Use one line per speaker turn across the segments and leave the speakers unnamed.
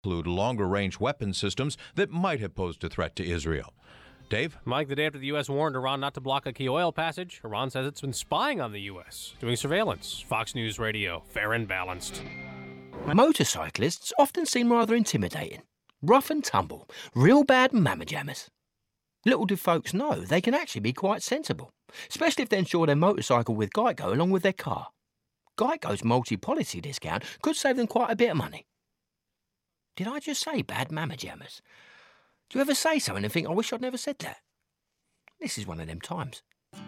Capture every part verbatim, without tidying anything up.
include longer-range weapon systems that might have posed a threat to Israel. Dave?
Mike, the day after the U S warned Iran not to block a key oil passage, Iran says it's been spying on the U S, doing surveillance. Fox News Radio, fair and balanced.
Motorcyclists often seem rather intimidating. Rough and tumble, real bad mamma jammers. Little do folks know they can actually be quite sensible, especially if they insure their motorcycle with Geico along with their car. Geico's multi-policy discount could save them quite a bit of money. Did I just say bad mamma jammers? Do you ever say something and think, I wish I'd never said that? This is one of them times.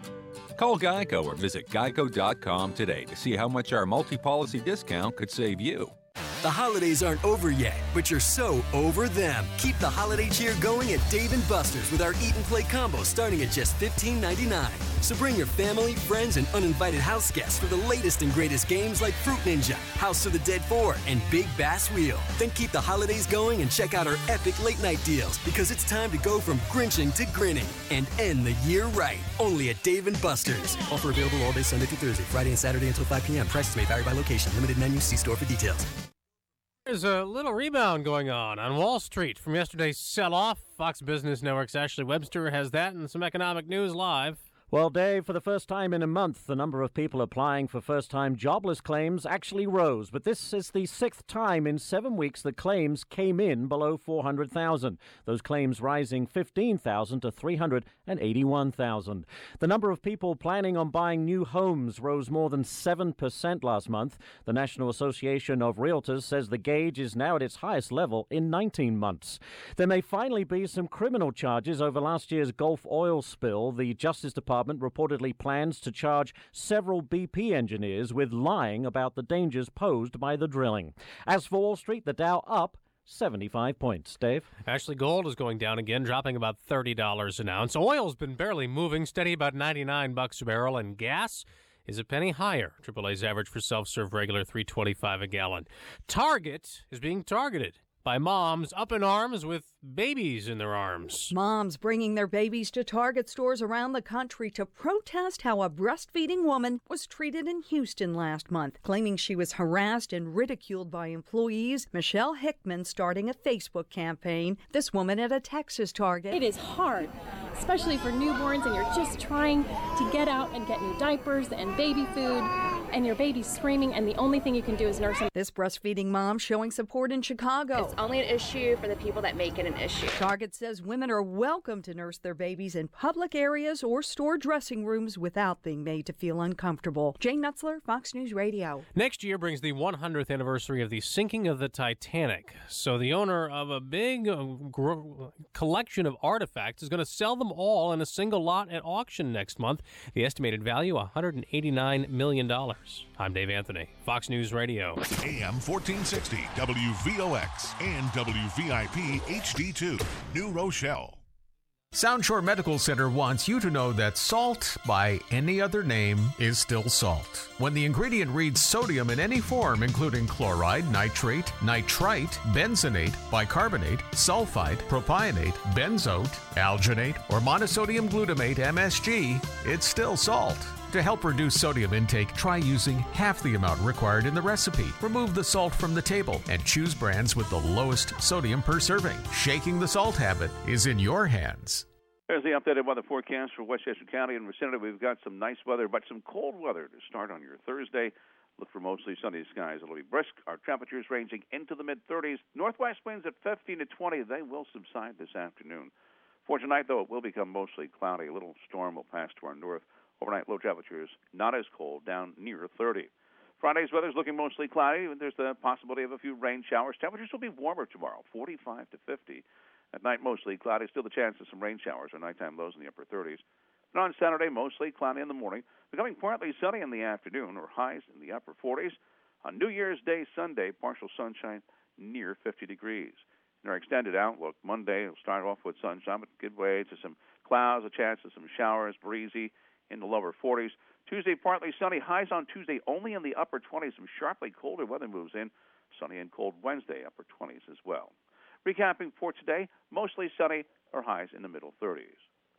Call Geico or visit geico dot com today to see how much our multi-policy discount could save you.
The holidays aren't over yet, but you're so over them. Keep the holiday cheer going at Dave and Buster's with our Eat and Play combo starting at just fifteen ninety-nine. So bring your family, friends, and uninvited house guests for the latest and greatest games like Fruit Ninja, House of the Dead four, and Big Bass Wheel. Then keep the holidays going and check out our epic late night deals because it's time to go from grinching to grinning and end the year right. Only at Dave and Buster's. Offer available all day Sunday through Thursday, Friday and Saturday until five p.m. Prices may vary by location. Limited menu. See store for details.
There's a little rebound going on on Wall Street from yesterday's sell-off. Fox Business Network's Ashley Webster has that and some economic news live.
Well, Dave, for the first time in a month, the number of people applying for first-time jobless claims actually rose. But this is the sixth time in seven weeks that claims came in below four hundred thousand. Those claims rising fifteen thousand to three hundred eighty-one thousand. The number of people planning on buying new homes rose more than seven percent last month. The National Association of Realtors says the gauge is now at its highest level in nineteen months. There may finally be some criminal charges over last year's Gulf oil spill. The Justice Department reportedly plans to charge several B P engineers with lying about the dangers posed by the drilling. As for Wall Street, the Dow up seventy-five points. Dave?
Actually, gold is going down again, dropping about thirty dollars an ounce. Oil's been barely moving, steady about ninety-nine bucks a barrel, and gas is a penny higher. triple A's average for self-serve regular three twenty-five a gallon. Target is being targeted by moms up in arms with babies in their arms.
Moms bringing their babies to Target stores around the country to protest how a breastfeeding woman was treated in Houston last month, claiming she was harassed and ridiculed by employees. Michelle Hickman starting a Facebook campaign. This woman at a Texas Target.
It is hard, especially for newborns, and you're just trying to get out and get new diapers and baby food, and your baby's screaming, and the only thing you can do is nurse them.
This breastfeeding mom showing support in Chicago.
It's only an issue for the people that make it an issue.
Target says women are welcome to nurse their babies in public areas or store dressing rooms without being made to feel uncomfortable. Jane Nutzler, Fox News Radio.
Next year brings the one hundredth anniversary of the sinking of the Titanic. So the owner of a big uh, gr- collection of artifacts is going to sell them all in a single lot at auction next month. The estimated value, one hundred eighty-nine million dollars. I'm Dave Anthony, Fox News Radio.
A M fourteen sixty, W V O X, and W V I P H D two, New Rochelle.
Sound Shore Medical Center wants you to know that salt, by any other name, is still salt. When the ingredient reads sodium in any form, including chloride, nitrate, nitrite, benzonate, bicarbonate, sulfite, propionate, benzoate, alginate, or monosodium glutamate, M S G, it's still salt. To help reduce sodium intake, try using half the amount required in the recipe. Remove the salt from the table and choose brands with the lowest sodium per serving. Shaking the salt habit is in your hands.
There's the updated weather forecast for Westchester County and vicinity. We've got some nice weather, but some cold weather to start on your Thursday. Look for mostly sunny skies. It'll be brisk. Our temperatures ranging into the mid-thirties. Northwest winds at fifteen to twenty. They will subside this afternoon. For tonight, though, it will become mostly cloudy. A little storm will pass to our north. Overnight low temperatures not as cold, down near thirty. Friday's weather is looking mostly cloudy. There's the possibility of a few rain showers. Temperatures will be warmer tomorrow, forty-five to fifty. At night, mostly cloudy. Still the chance of some rain showers or nighttime lows in the upper thirties. And on Saturday, mostly cloudy in the morning, becoming partly sunny in the afternoon, or highs in the upper forties. On New Year's Day, Sunday, partial sunshine near fifty degrees. In our extended outlook, Monday will start off with sunshine, but give way to some clouds, a chance of some showers, breezy in the lower forties. Tuesday, partly sunny. Highs on Tuesday only in the upper twenties. Some sharply colder weather moves in. Sunny and cold Wednesday, upper twenties as well. Recapping for today, mostly sunny or highs in the middle thirties.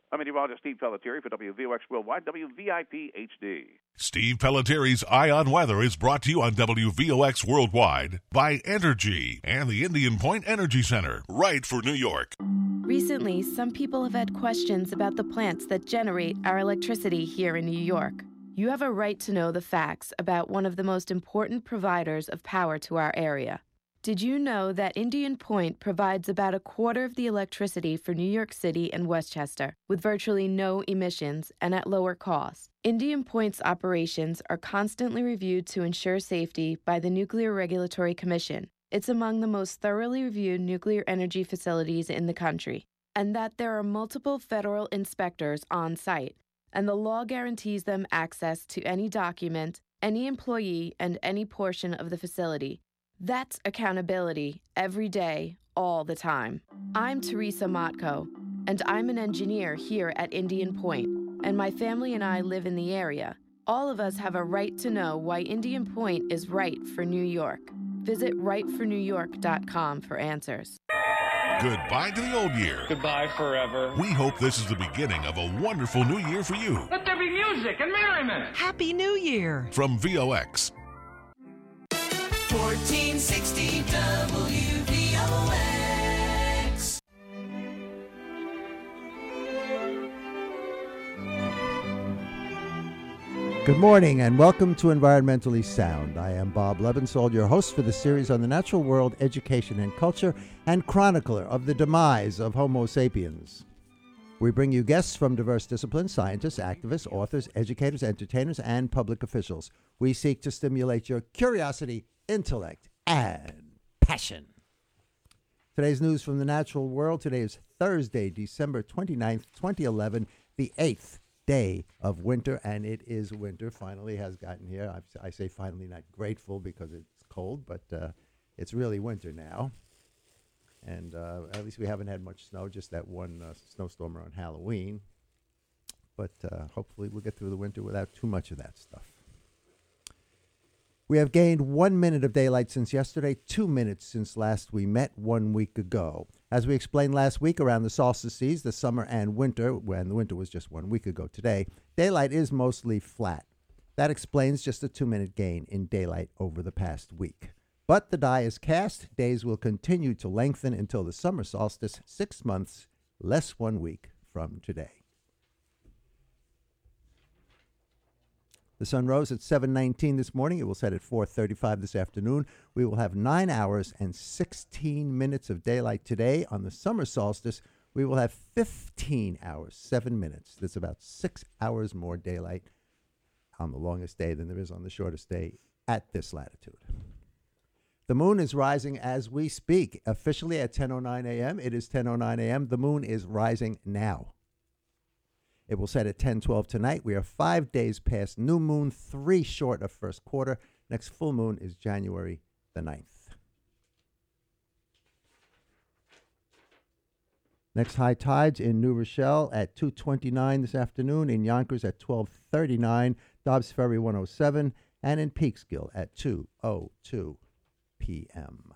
I'm meteorologist Steve Pelletieri for W V O X Worldwide, W V I P H D.
Steve Pelletieri's Eye on Weather is brought to you on W V O X Worldwide by Entergy and the Indian Point Energy Center, right for New York.
Recently, some people have had questions about the plants that generate our electricity here in New York. You have a right to know the facts about one of the most important providers of power to our area. Did you know that Indian Point provides about a quarter of the electricity for New York City and Westchester, with virtually no emissions and at lower cost? Indian Point's operations are constantly reviewed to ensure safety by the Nuclear Regulatory Commission. It's among the most thoroughly reviewed nuclear energy facilities in the country, and that there are multiple federal inspectors on site, and the law guarantees them access to any document, any employee, and any portion of the facility. That's accountability every day, all the time. I'm Teresa Motko, and I'm an engineer here at Indian Point, and my family and I live in the area. All of us have a right to know why Indian Point is right for New York. Visit right for new york dot com for answers.
Goodbye to the old year.
Goodbye forever.
We hope this is the beginning of a wonderful new year for you.
Let there be music and merriment.
Happy New Year.
From V O X.
fourteen sixty W V O X.
Good morning and welcome to Environmentally Sound. I am Bob Lebensold, your host for the series on the natural world, education and culture, and chronicler of the demise of Homo sapiens. We bring you guests from diverse disciplines, scientists, activists, authors, educators, entertainers, and public officials. We seek to stimulate your curiosity, intellect, and passion. Today's news from the natural world. Today is Thursday, December twenty-ninth, twenty eleven, the eighth day of winter, and it is winter. Finally has gotten here. I, I say finally, not grateful because it's cold, but uh, it's really winter now. And uh, at least we haven't had much snow, just that one uh, snowstorm around Halloween. But uh, hopefully we'll get through the winter without too much of that stuff. We have gained one minute of daylight since yesterday, two minutes since last we met one week ago. As we explained last week, around the solstices, the summer and winter, when the winter was just one week ago today, daylight is mostly flat. That explains just a two-minute gain in daylight over the past week. But the die is cast. Days will continue to lengthen until the summer solstice, six months, less one week from today. The sun rose at seven nineteen this morning. It will set at four thirty-five this afternoon. We will have nine hours and sixteen minutes of daylight today. On the summer solstice, we will have fifteen hours, seven minutes. That's about six hours more daylight on the longest day than there is on the shortest day at this latitude. The moon is rising as we speak. Officially at ten oh nine a.m. It is ten oh nine a.m. The moon is rising now. It will set at ten twelve tonight. We are five days past new moon, three short of first quarter. Next full moon is January the ninth. Next high tides in New Rochelle at two twenty-nine this afternoon, in Yonkers at twelve thirty-nine, Dobbs Ferry one oh seven, and in Peekskill at two oh two p.m.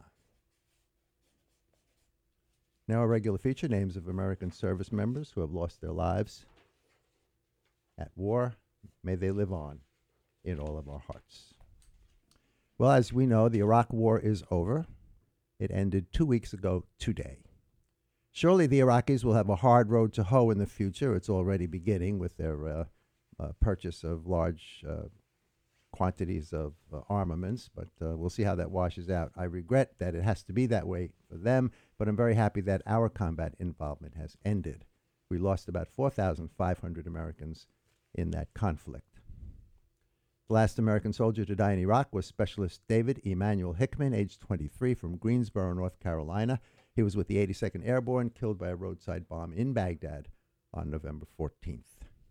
Now a regular feature, names of American service members who have lost their lives at war. May they live on in all of our hearts. Well, as we know, the Iraq War is over. It ended two weeks ago today. Surely the Iraqis will have a hard road to hoe in the future. It's already beginning with their uh, uh, purchase of large uh, quantities of uh, armaments, but uh, we'll see how that washes out. I regret that it has to be that way for them, but I'm very happy that our combat involvement has ended. We lost about four thousand five hundred Americans in that conflict. The last American soldier to die in Iraq was Specialist David Emanuel Hickman, age twenty-three, from Greensboro, North Carolina. He was with the eighty-second Airborne, killed by a roadside bomb in Baghdad on November fourteenth.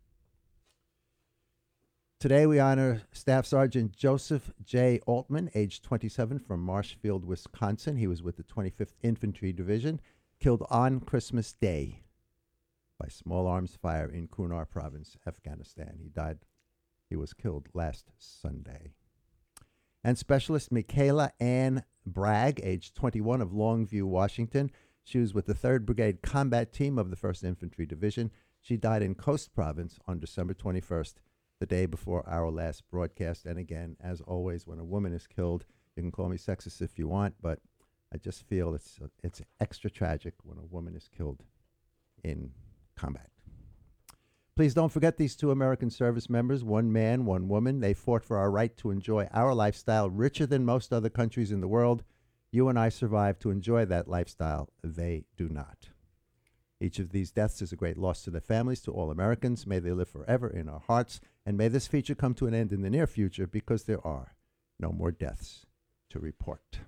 Today we honor Staff Sergeant Joseph J. Altman, age twenty-seven, from Marshfield, Wisconsin. He was with the twenty-fifth Infantry Division, killed on Christmas Day by small arms fire in Kunar Province, Afghanistan. He died, he was killed last Sunday. And Specialist Michaela Ann Bragg, age twenty-one, of Longview, Washington. She was with the third Brigade Combat Team of the first Infantry Division. She died in Coast Province on December twenty-first, the day before our last broadcast. And again, as always, when a woman is killed, you can call me sexist if you want, but I just feel it's uh, it's extra tragic when a woman is killed in combat. Please don't forget these two American service members, one man, one woman. They fought for our right to enjoy our lifestyle richer than most other countries in the world. You and I survived to enjoy that lifestyle. They do not. Each of these deaths is a great loss to their families, to all Americans. May they live forever in our hearts, and may this feature come to an end in the near future, because there are no more deaths to report.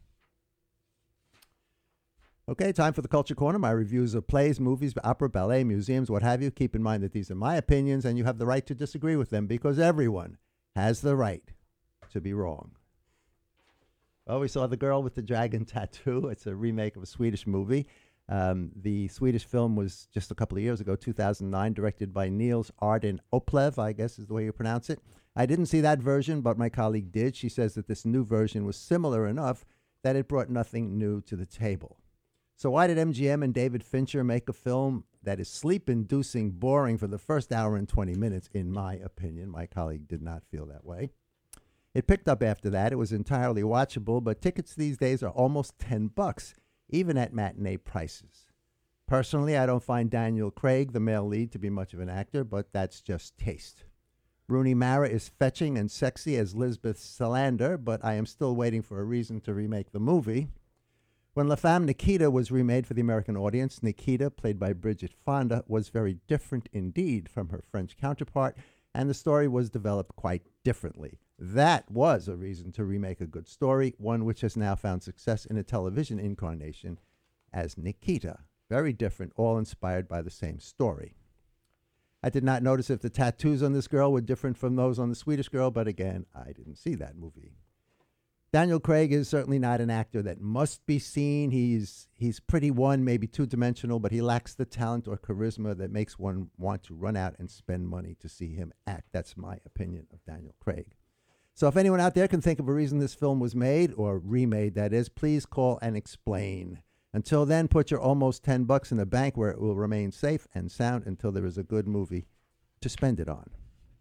Okay, time for the Culture Corner. My reviews of plays, movies, opera, ballet, museums, what have you. Keep in mind that these are my opinions, and you have the right to disagree with them, because everyone has the right to be wrong. Well, we saw The Girl with the Dragon Tattoo. It's a remake of a Swedish movie. Um, the Swedish film was just a couple of years ago, two thousand nine, directed by Niels Arden Oplev, I guess is the way you pronounce it. I didn't see that version, but my colleague did. She says that this new version was similar enough that it brought nothing new to the table. So why did M G M and David Fincher make a film that is sleep-inducing, boring for the first hour and twenty minutes, in my opinion? My colleague did not feel that way. It picked up after that. It was entirely watchable, but tickets these days are almost ten bucks, even at matinee prices. Personally, I don't find Daniel Craig, the male lead, to be much of an actor, but that's just taste. Rooney Mara is fetching and sexy as Lisbeth Salander, but I am still waiting for a reason to remake the movie. When La Femme Nikita was remade for the American audience, Nikita, played by Bridget Fonda, was very different indeed from her French counterpart, and the story was developed quite differently. That was a reason to remake a good story, one which has now found success in a television incarnation as Nikita. Very different, all inspired by the same story. I did not notice if the tattoos on this girl were different from those on the Swedish girl, but again, I didn't see that movie. Daniel Craig is certainly not an actor that must be seen. He's he's pretty one, maybe two-dimensional, but he lacks the talent or charisma that makes one want to run out and spend money to see him act. That's my opinion of Daniel Craig. So if anyone out there can think of a reason this film was made, or remade, that is, please call and explain. Until then, put your almost ten bucks in the bank where it will remain safe and sound until there is a good movie to spend it on.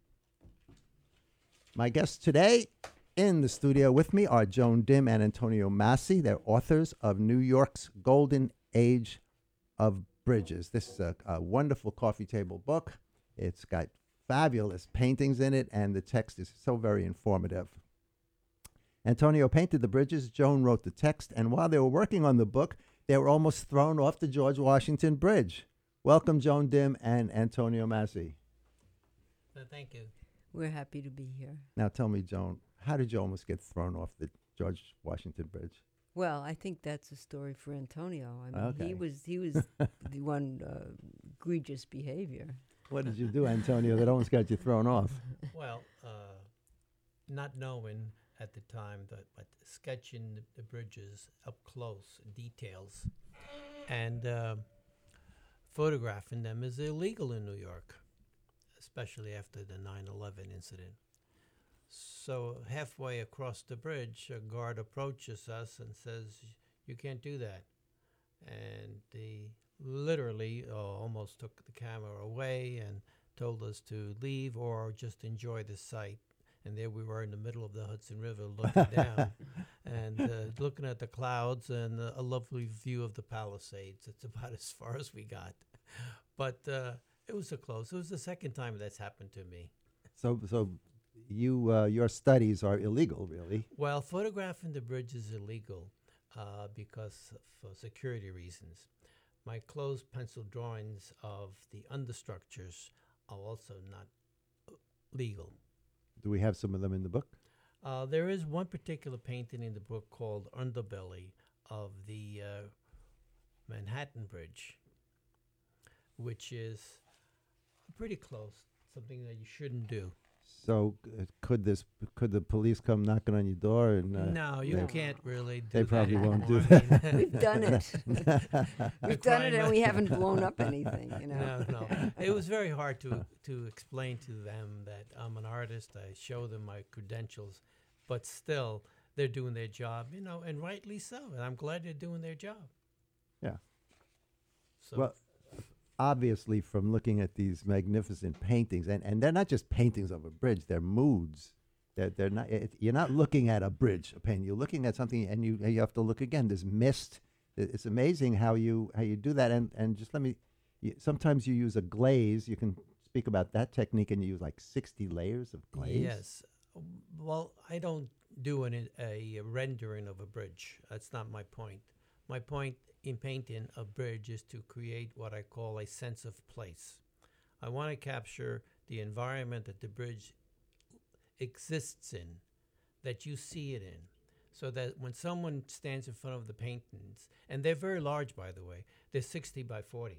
My guests today in the studio with me are Joan Dim and Antonio Massi. They're authors of New York's Golden Age of Bridges. This is a, a wonderful coffee table book. It's got fabulous paintings in it, and the text is so very informative. Antonio painted the bridges, Joan wrote the text, and while they were working on the book, they were almost thrown off the George Washington Bridge. Welcome, Joan Dim and Antonio Massi.
Uh, thank you.
We're happy to be here.
Now tell me, Joan, how did you almost get thrown off the George Washington Bridge?
Well, I think that's a story for Antonio. I mean,
Okay.
he was he was the one uh, egregious behavior.
What did you do, Antonio, that almost got you thrown off?
Well, uh, not knowing at the time that, but sketching the, the bridges up close, details, and uh, photographing them is illegal in New York, especially after the nine eleven incident. So halfway across the bridge, a guard approaches us and says, "You can't do that." And he literally uh, almost took the camera away and told us to leave or just enjoy the sight. And there we were in the middle of the Hudson River looking down and uh, looking at the clouds and uh, a lovely view of the Palisades. It's about as far as we got. But uh, it was a close. It was the second time that's happened to me.
So, so you uh, your studies are illegal, really?
Well, photographing the bridge is illegal uh, because of uh, security reasons. My closed pencil drawings of the understructures are also not uh, legal.
Do we have some of them in the book?
Uh, there is one particular painting in the book called Underbelly of the uh, Manhattan Bridge, which is pretty close, something that you shouldn't do.
So uh, could this could the police come knocking on your door and? Uh,
No, you
they,
can't really do
They
that
probably won't do
anymore.
that.
We've done it. We've done it, and we haven't blown up anything. You know.
No, no. It was very hard to to explain to them that I'm an artist. I show them my credentials, but still, they're doing their job, you know, and rightly so. And I'm glad they're doing their job.
Yeah.
So
Well, obviously from looking at these magnificent paintings, and, and they're not just paintings of a bridge, they're moods. They're, they're not, it, you're not looking at a bridge, a painting. You're looking at something, and you you have to look again. There's mist. It's amazing how you how you do that. And, and just let me, you, sometimes you use a glaze. You can speak about that technique, and you use like sixty layers of glaze.
Yes. Well, I don't do an, a rendering of a bridge. That's not my point. My point in painting a bridge is to create what I call a sense of place. I want to capture the environment that the bridge exists in, that you see it in, so that when someone stands in front of the paintings, and they're very large, by the way, they're sixty by forty.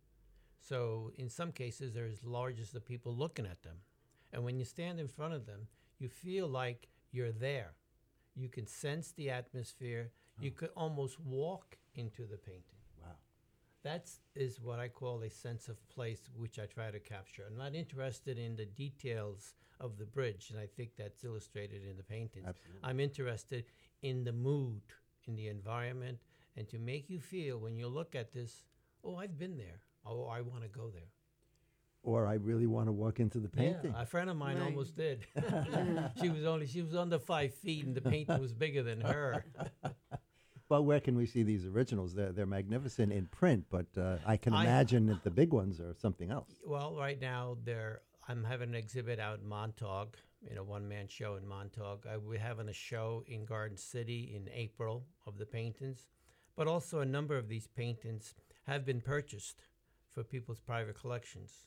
So in some cases, they're as large as the people looking at them. And when you stand in front of them, you feel like you're there. You can sense the atmosphere. Oh. You could almost walk into the painting.
Wow.
That is what I call a sense of place, which I try to capture. I'm not interested in the details of the bridge, and I think that's illustrated in the paintings.
Absolutely.
I'm interested in the mood, in the environment, and to make you feel when you look at this, oh, I've been there. Oh, I want to go there.
Or I really want to walk into the painting.
Yeah, a friend of mine
Right.
almost did. she was only she was under five feet, and the painting was bigger than her.
But where can we see these originals? They're, they're magnificent in print, but uh, I can
I-
imagine that the big ones are something else.
Well, right now there, I'm having an exhibit out in Montauk, in a one-man show in Montauk. I, we're having a show in Garden City in April of the paintings, but also a number of these paintings have been purchased for people's private collections.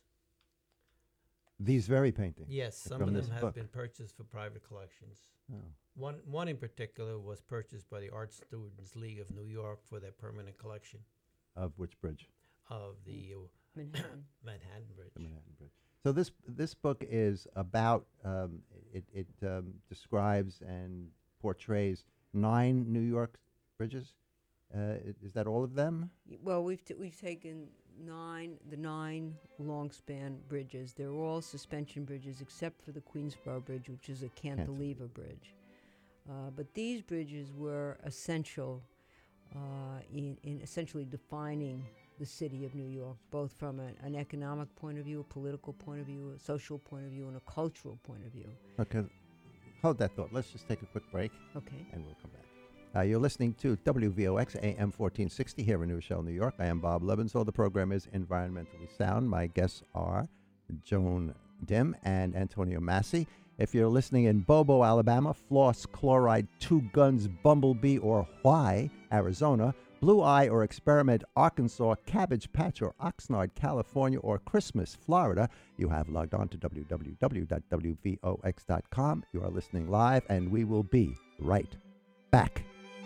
These very paintings.
Yes, some
from
of
this
them have
book.
been purchased for private collections.
Oh.
One, one in particular was purchased by the Art Students League of New York for their permanent collection
Of which bridge?
of the uh,
Manhattan.
Manhattan Bridge.
The Manhattan Bridge. So this this book is about um, it. It um, describes and portrays nine New York bridges. Uh, i- is that all of them?
Well, we've t- we've taken nine the nine long span bridges. They're all suspension bridges except for the Queensboro Bridge, which is a cantilever bridge. Uh, but these bridges were essential uh, in, in essentially defining the city of New York, both from an, an economic point of view, a political point of view, a social point of view, and a cultural point of view.
Okay, hold that thought. Let's just take a quick break.
Okay.
And we'll come back. Uh, you're listening to W V O X A M fourteen sixty here in New Rochelle, New York. I am Bob Lebensold. The program is Environmentally Sound. My guests are Joan Dim and Antonio Massey. If you're listening in Bobo, Alabama, Floss, Chloride, Two Guns, Bumblebee, or Why, Arizona, Blue Eye or Experiment, Arkansas, Cabbage Patch or Oxnard, California, or Christmas, Florida, you have logged on to w w w dot w v o x dot com. You are listening live, and we will be right back.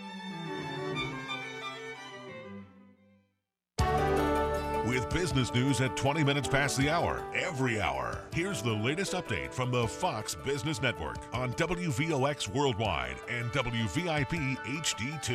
With business news at twenty minutes past the hour, every hour. Here's the latest update from the Fox Business Network on W V O X Worldwide and W V I P H D two.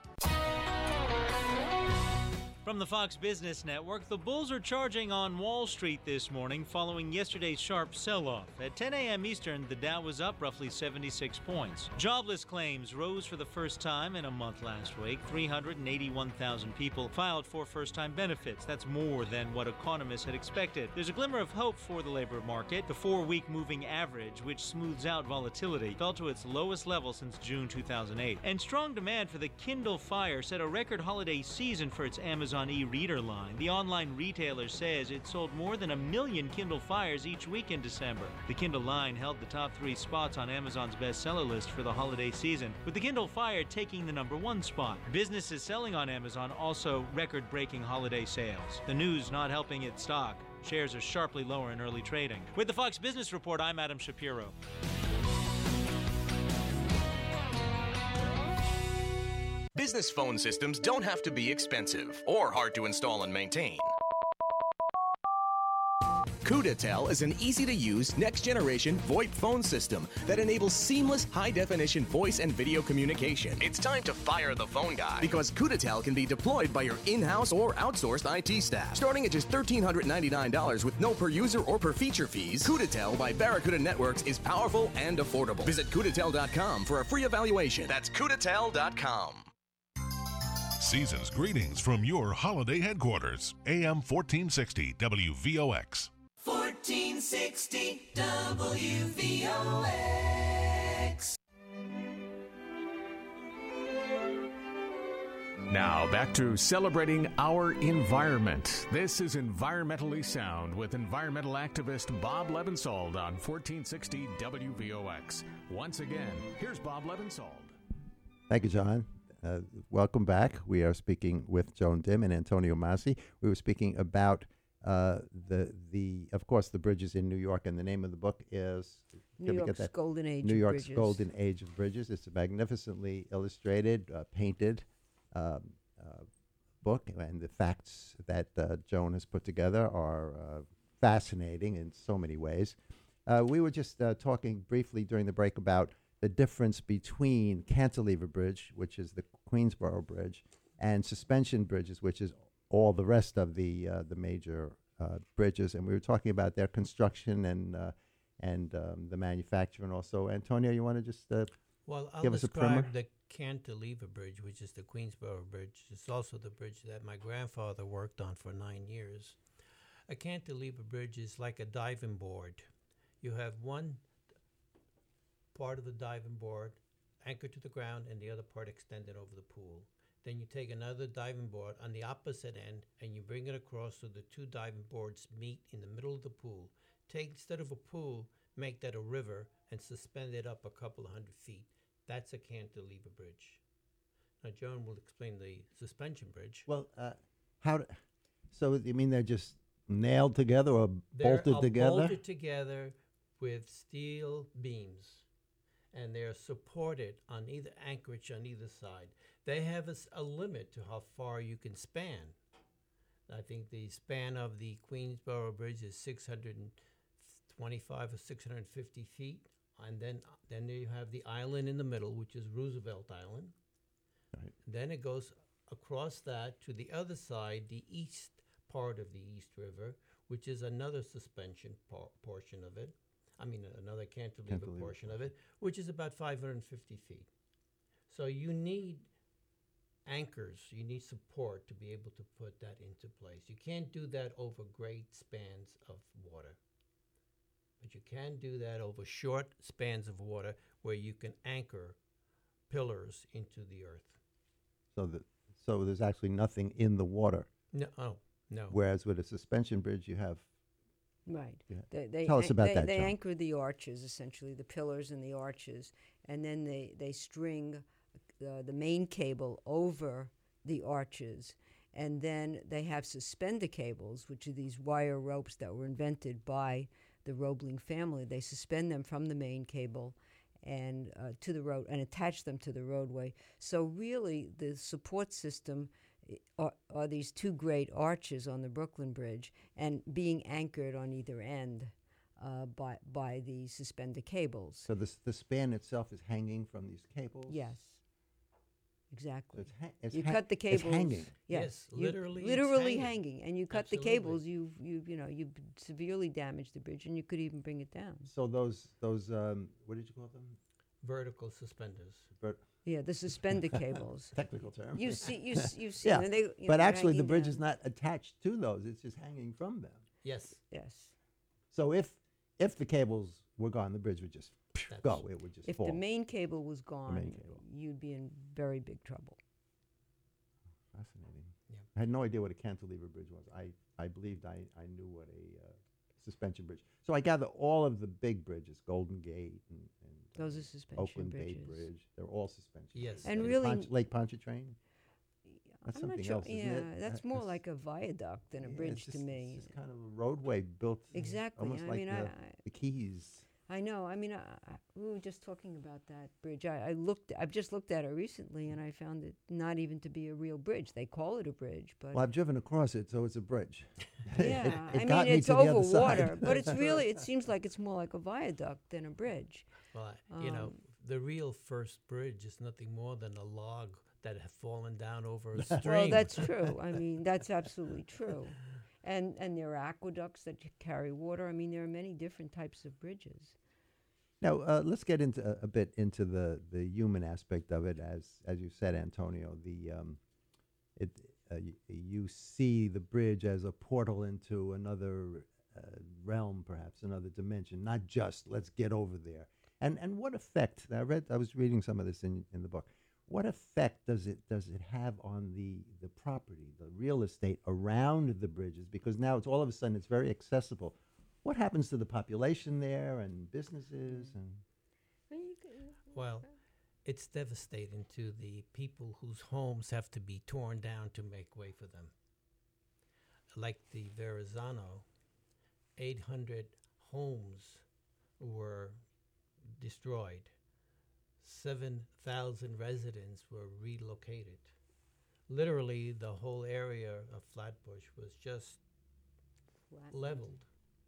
From the Fox Business Network, the bulls are charging on Wall Street this morning following yesterday's sharp sell-off. At ten a.m. Eastern, the Dow was up roughly seventy-six points. Jobless claims rose for the first time in a month last week. three hundred eighty-one thousand people filed for first-time benefits. That's more than what economists had expected. There's a glimmer of hope for the labor market. The four-week moving average, which smooths out volatility, fell to its lowest level since June two thousand eight. And strong demand for the Kindle Fire set a record holiday season for its Amazon e-reader line. The online retailer says it sold more than a million Kindle Fires each week in December. The Kindle line held the top three spots on Amazon's bestseller list for the holiday season, with the Kindle Fire taking the number one spot. Businesses selling on Amazon also record-breaking holiday sales. The news not helping its stock. Shares are sharply lower in early trading. With the Fox Business Report, I'm Adam Shapiro.
Business phone systems don't have to be expensive or hard to install and maintain. CUDATEL is an easy-to-use, next-generation VoIP phone system that enables seamless, high-definition voice and video communication. It's time to fire the phone guy, because CUDATEL can be deployed by your in-house or outsourced I T staff. Starting at just one thousand three hundred ninety-nine dollars with no per-user or per-feature fees, CUDATEL by Barracuda Networks is powerful and affordable. Visit CUDATEL dot com for a free evaluation. That's CUDATEL dot com.
Season's greetings from your holiday headquarters. A M fourteen sixty W V O X.
fourteen sixty W V O X.
Now, back to celebrating our environment. This is Environmentally Sound with environmental activist Bob Levensold on fourteen sixty W V O X. Once again, here's Bob Levensold.
Thank you, John. Uh, welcome back. We are speaking with Joan Dim and Antonio Massi. We were speaking about uh, the, the, of course, the bridges in New York, and the name of the book is
New York's Golden Age
New
of
York's
Bridges.
Golden Age of Bridges. It's a magnificently illustrated, uh, painted um, uh, book, and the facts that uh, Joan has put together are uh, fascinating in so many ways. Uh, we were just uh, talking briefly during the break about the difference between Cantilever Bridge, which is the Queensboro Bridge, and suspension bridges, which is all the rest of the uh, the major uh, bridges. And we were talking about their construction and uh, and um, the manufacture, and also Antonio, you want to just uh,
Well, I'll
give us a primer?
describe the Cantilever Bridge, which is the Queensboro Bridge. It's also the bridge that my grandfather worked on for nine years. A cantilever bridge is like a diving board. You have one part of the diving board anchored to the ground and the other part extended over the pool. Then you take another diving board on the opposite end and you bring it across so the two diving boards meet in the middle of the pool. Take, instead of a pool, make that a river and suspend it up a couple of hundred feet. That's a cantilever bridge. Now, Joan will explain the suspension bridge.
Well, uh, how? Do, so you mean they're just nailed together or
They're
bolted
uh,
together?
bolted together with steel beams, and they're supported on either anchorage on either side. They have a, s- a limit to how far you can span. I think the span of the Queensboro Bridge is six hundred twenty-five or six hundred fifty feet, and then then you have the island in the middle, which is Roosevelt Island.
Right.
Then it goes across that to the other side, the east part of the East River, which is another suspension por- portion of it. I mean, another cantilever,
Cantilever
portion of it, which is about five hundred fifty feet. So you need anchors, you need support to be able to put that into place. You can't do that over great spans of water, but you can do that over short spans of water where you can anchor pillars into the earth.
So that so there's actually nothing in the water.
No, oh, no.
Whereas with a suspension bridge, you have.
Right.
Yeah.
They, they
Tell us
an-
about
they,
that,
They
Joan.
anchor the arches, essentially, the pillars and the arches, and then they, they string uh, the main cable over the arches, and then they have suspender cables, which are these wire ropes that were invented by the Roebling family. They suspend them from the main cable and uh, to the road and attach them to the roadway. So really, the support system are, are these two great arches on the Brooklyn Bridge and being anchored on either end uh, by by the suspender cables.
So the s- the span itself is hanging from these cables.
Yes, exactly.
So it's ha- it's
you
ha-
cut the
it's
cables.
hanging.
Yes,
Yes,
you-
literally it's
literally
hanging.
and you cut
Absolutely.
the cables. You you you know you severely damage the bridge, and you could even bring it down.
So those those um, what did you call them?
Vertical suspenders.
Vert-
Yeah, the suspender cables.
Technical term.
You see, you s- you've seen
yeah,
them. They, you know,
but
they're
actually the
hanging
bridge
down.
is not attached to those; it's just hanging from them.
Yes.
Yes.
So if if the cables were gone, the bridge would just
That's-
go. It would just
If
fall.
the main cable was gone,
main cable.
you'd be in very big trouble.
Fascinating.
Yeah.
I had no idea what a cantilever bridge was. I, I believed I, I knew what a uh, suspension bridge. So I gather all of the big bridges, Golden Gate and, and
Those
uh,
are suspension
Oakland Bay
bridges.
Bridge, they're all suspension.
Yes.
bridges.
And
Lake
really-
Ponch- Lake Pontchartrain. That's
I'm
something
not sure.
else, isn't
yeah,
it?
that's
That-
more
that's-
like a viaduct than a
yeah,
bridge
it's just,
to me.
It's just kind of a roadway built.
Exactly.
Almost
I
like
mean,
the,
I- I-
the Keys.
I know. I mean, I, I, we were just talking about that bridge. I, I looked. I've just looked at it recently, and I found it not even to be a real bridge. They call it a bridge, but
Well, I've driven across it, so it's a bridge.
yeah,
It
I
got
mean,
me
it's
to the
over
other side.
water, but it's really. It seems like it's more like a viaduct than a bridge.
Well, I- you know,
Um,
the real first bridge is nothing more than a log that have fallen down over a stream.
Well, that's true. I mean, that's absolutely true. And and there are aqueducts that c- carry water. I mean, there are many different types of bridges.
Now, uh, let's get into a, a bit into the, the human aspect of it. As as you said, Antonio, the um, it uh, you, you see the bridge as a portal into another uh, realm, perhaps another dimension, not just let's get over there. And and what effect? I read. I was reading some of this in in the book. What effect does it does it have on the the property, the real estate around the bridges? Because now it's all of a sudden it's very accessible. What happens to the population there and businesses and?
Well, it's devastating to the people whose homes have to be torn down to make way for them. Like the Verrazano, eight hundred homes were destroyed. seven thousand residents were relocated. Literally, the whole area of Flatbush was just
Flat.
leveled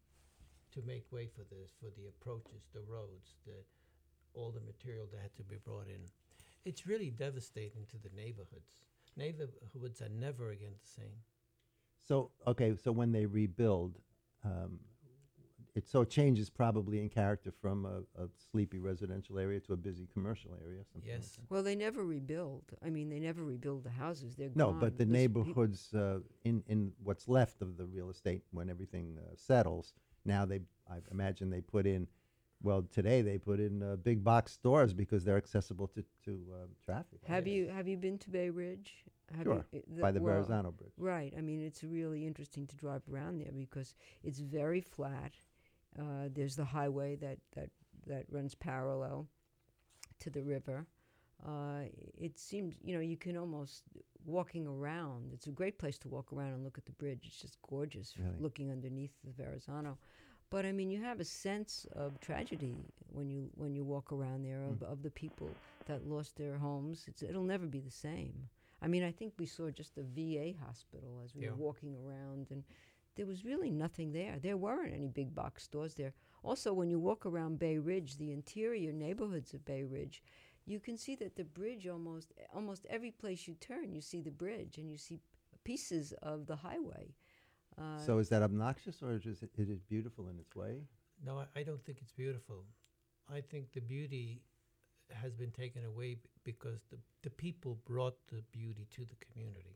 to make way for this, for the approaches, the roads, the all the material that had to be brought in. It's really devastating to the neighborhoods. Neighborhoods are never again the same.
So okay, so when they rebuild, um, it so it changes probably in character from a, a sleepy residential area to a busy commercial area. Something
Yes.
like that.
Well, they never rebuild. I mean, they never rebuild the houses. They're
No,
gone.
but the
because
neighborhoods uh, in in what's left of the real estate when everything uh, settles. Now they, I imagine they put in. Well, today they put in uh, big box stores because they're accessible to to uh, traffic.
Have you have you been to Bay Ridge? Have
Sure,
you,
by the
well,
Verrazano Bridge.
Right. I mean, it's really interesting to drive around there because it's very flat. Uh, there's the highway that, that, that runs parallel to the river. Uh, it seems, you know, you can almost, walking around, it's a great place to walk around and look at the bridge. It's just gorgeous
Really?
looking underneath the Verrazano. But, I mean, you have a sense of tragedy when you when you walk around there of,
Mm.
of the people that lost their homes. It's, it'll never be the same. I mean, I think we saw just the V A hospital as we
Yeah.
were walking around, and there was really nothing there. There weren't any big box stores there. Also, when you walk around Bay Ridge, the interior neighborhoods of Bay Ridge, you can see that the bridge almost almost every place you turn, you see the bridge, and you see pieces of the highway. Uh,
So is that obnoxious or is it, it is beautiful in its way?
No, I, I don't think it's beautiful. I think the beauty has been taken away b- because the, the people brought the beauty to the community.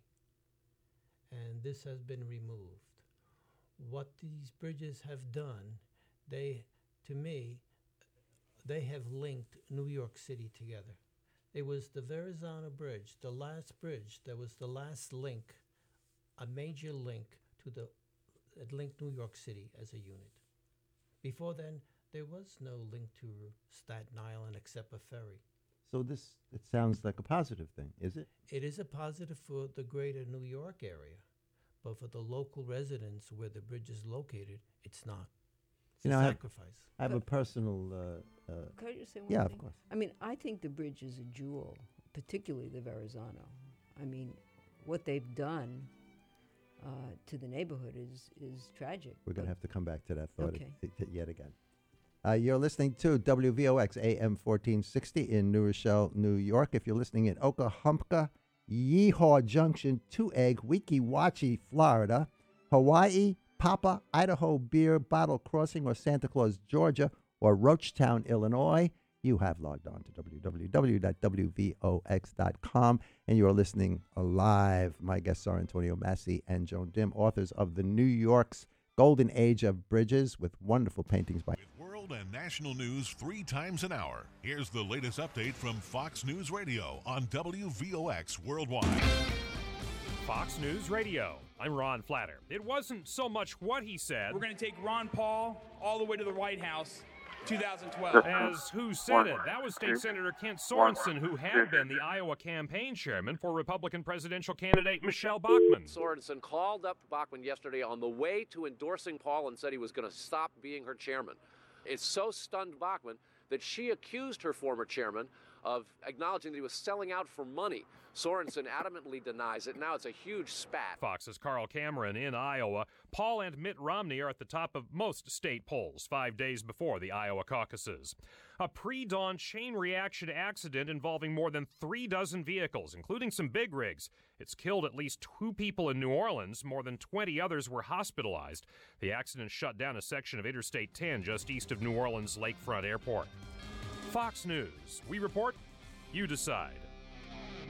And this has been removed. What these bridges have done, they, to me, they have linked New York City together. It was the Verrazano Bridge, the last bridge, that was the last link, a major link to the, that linked New York City as a unit. Before then, there was no link to Staten Island except a ferry.
So this, it sounds like a positive thing, is it?
It is a positive for the greater New York area, but for the local residents where the bridge is located, it's not. It's
You
a
know, I have,
sacrifice.
I have a personal. Uh, uh,
Could I just say one
yeah,
thing?
of course.
I mean, I think the bridge is a jewel, particularly the Verrazano. I mean, what they've done uh, to the neighborhood is is tragic.
We're going to
but
have to come back to that thought
Okay.
ag- t- yet again. Uh, you're listening to W V O X A M fourteen sixty in New Rochelle, New York. If you're listening in Okahumpka, Yeehaw Junction, Two Egg, Weeki Florida, Hawaii, Papa, Idaho Beer, Bottle Crossing, or Santa Claus, Georgia, or Roachtown, Illinois, you have logged on to w w w dot w v o x dot com, and you are listening live. My guests are Antonio Massey and Joan Dim, authors of The New York's Golden Age of Bridges, with wonderful paintings by...
World and national news three times an hour. Here's the latest update from Fox News Radio on W V O X Worldwide.
Fox News Radio. I'm Ron Flatter. It wasn't so much what he said.
We're going to take Ron Paul all the way to the White House, twenty twelve.
As who said it? That was State Senator Kent Sorensen, who had been the Iowa campaign chairman for Republican presidential candidate Michelle Bachmann.
Sorensen called up Bachmann yesterday on the way to endorsing Paul and said he was going to stop being her chairman. It so stunned Bachmann that she accused her former chairman of acknowledging that he was selling out for money. Sorensen adamantly denies it. Now it's a huge spat.
Fox's Carl Cameron in Iowa. Paul and Mitt Romney are at the top of most state polls five days before the Iowa caucuses. A pre-dawn chain reaction accident involving more than three dozen vehicles, including some big rigs. It's killed at least two people in New Orleans. More than twenty others were hospitalized. The accident shut down a section of Interstate ten just east of New Orleans Lakefront Airport. Fox News. We report, you decide.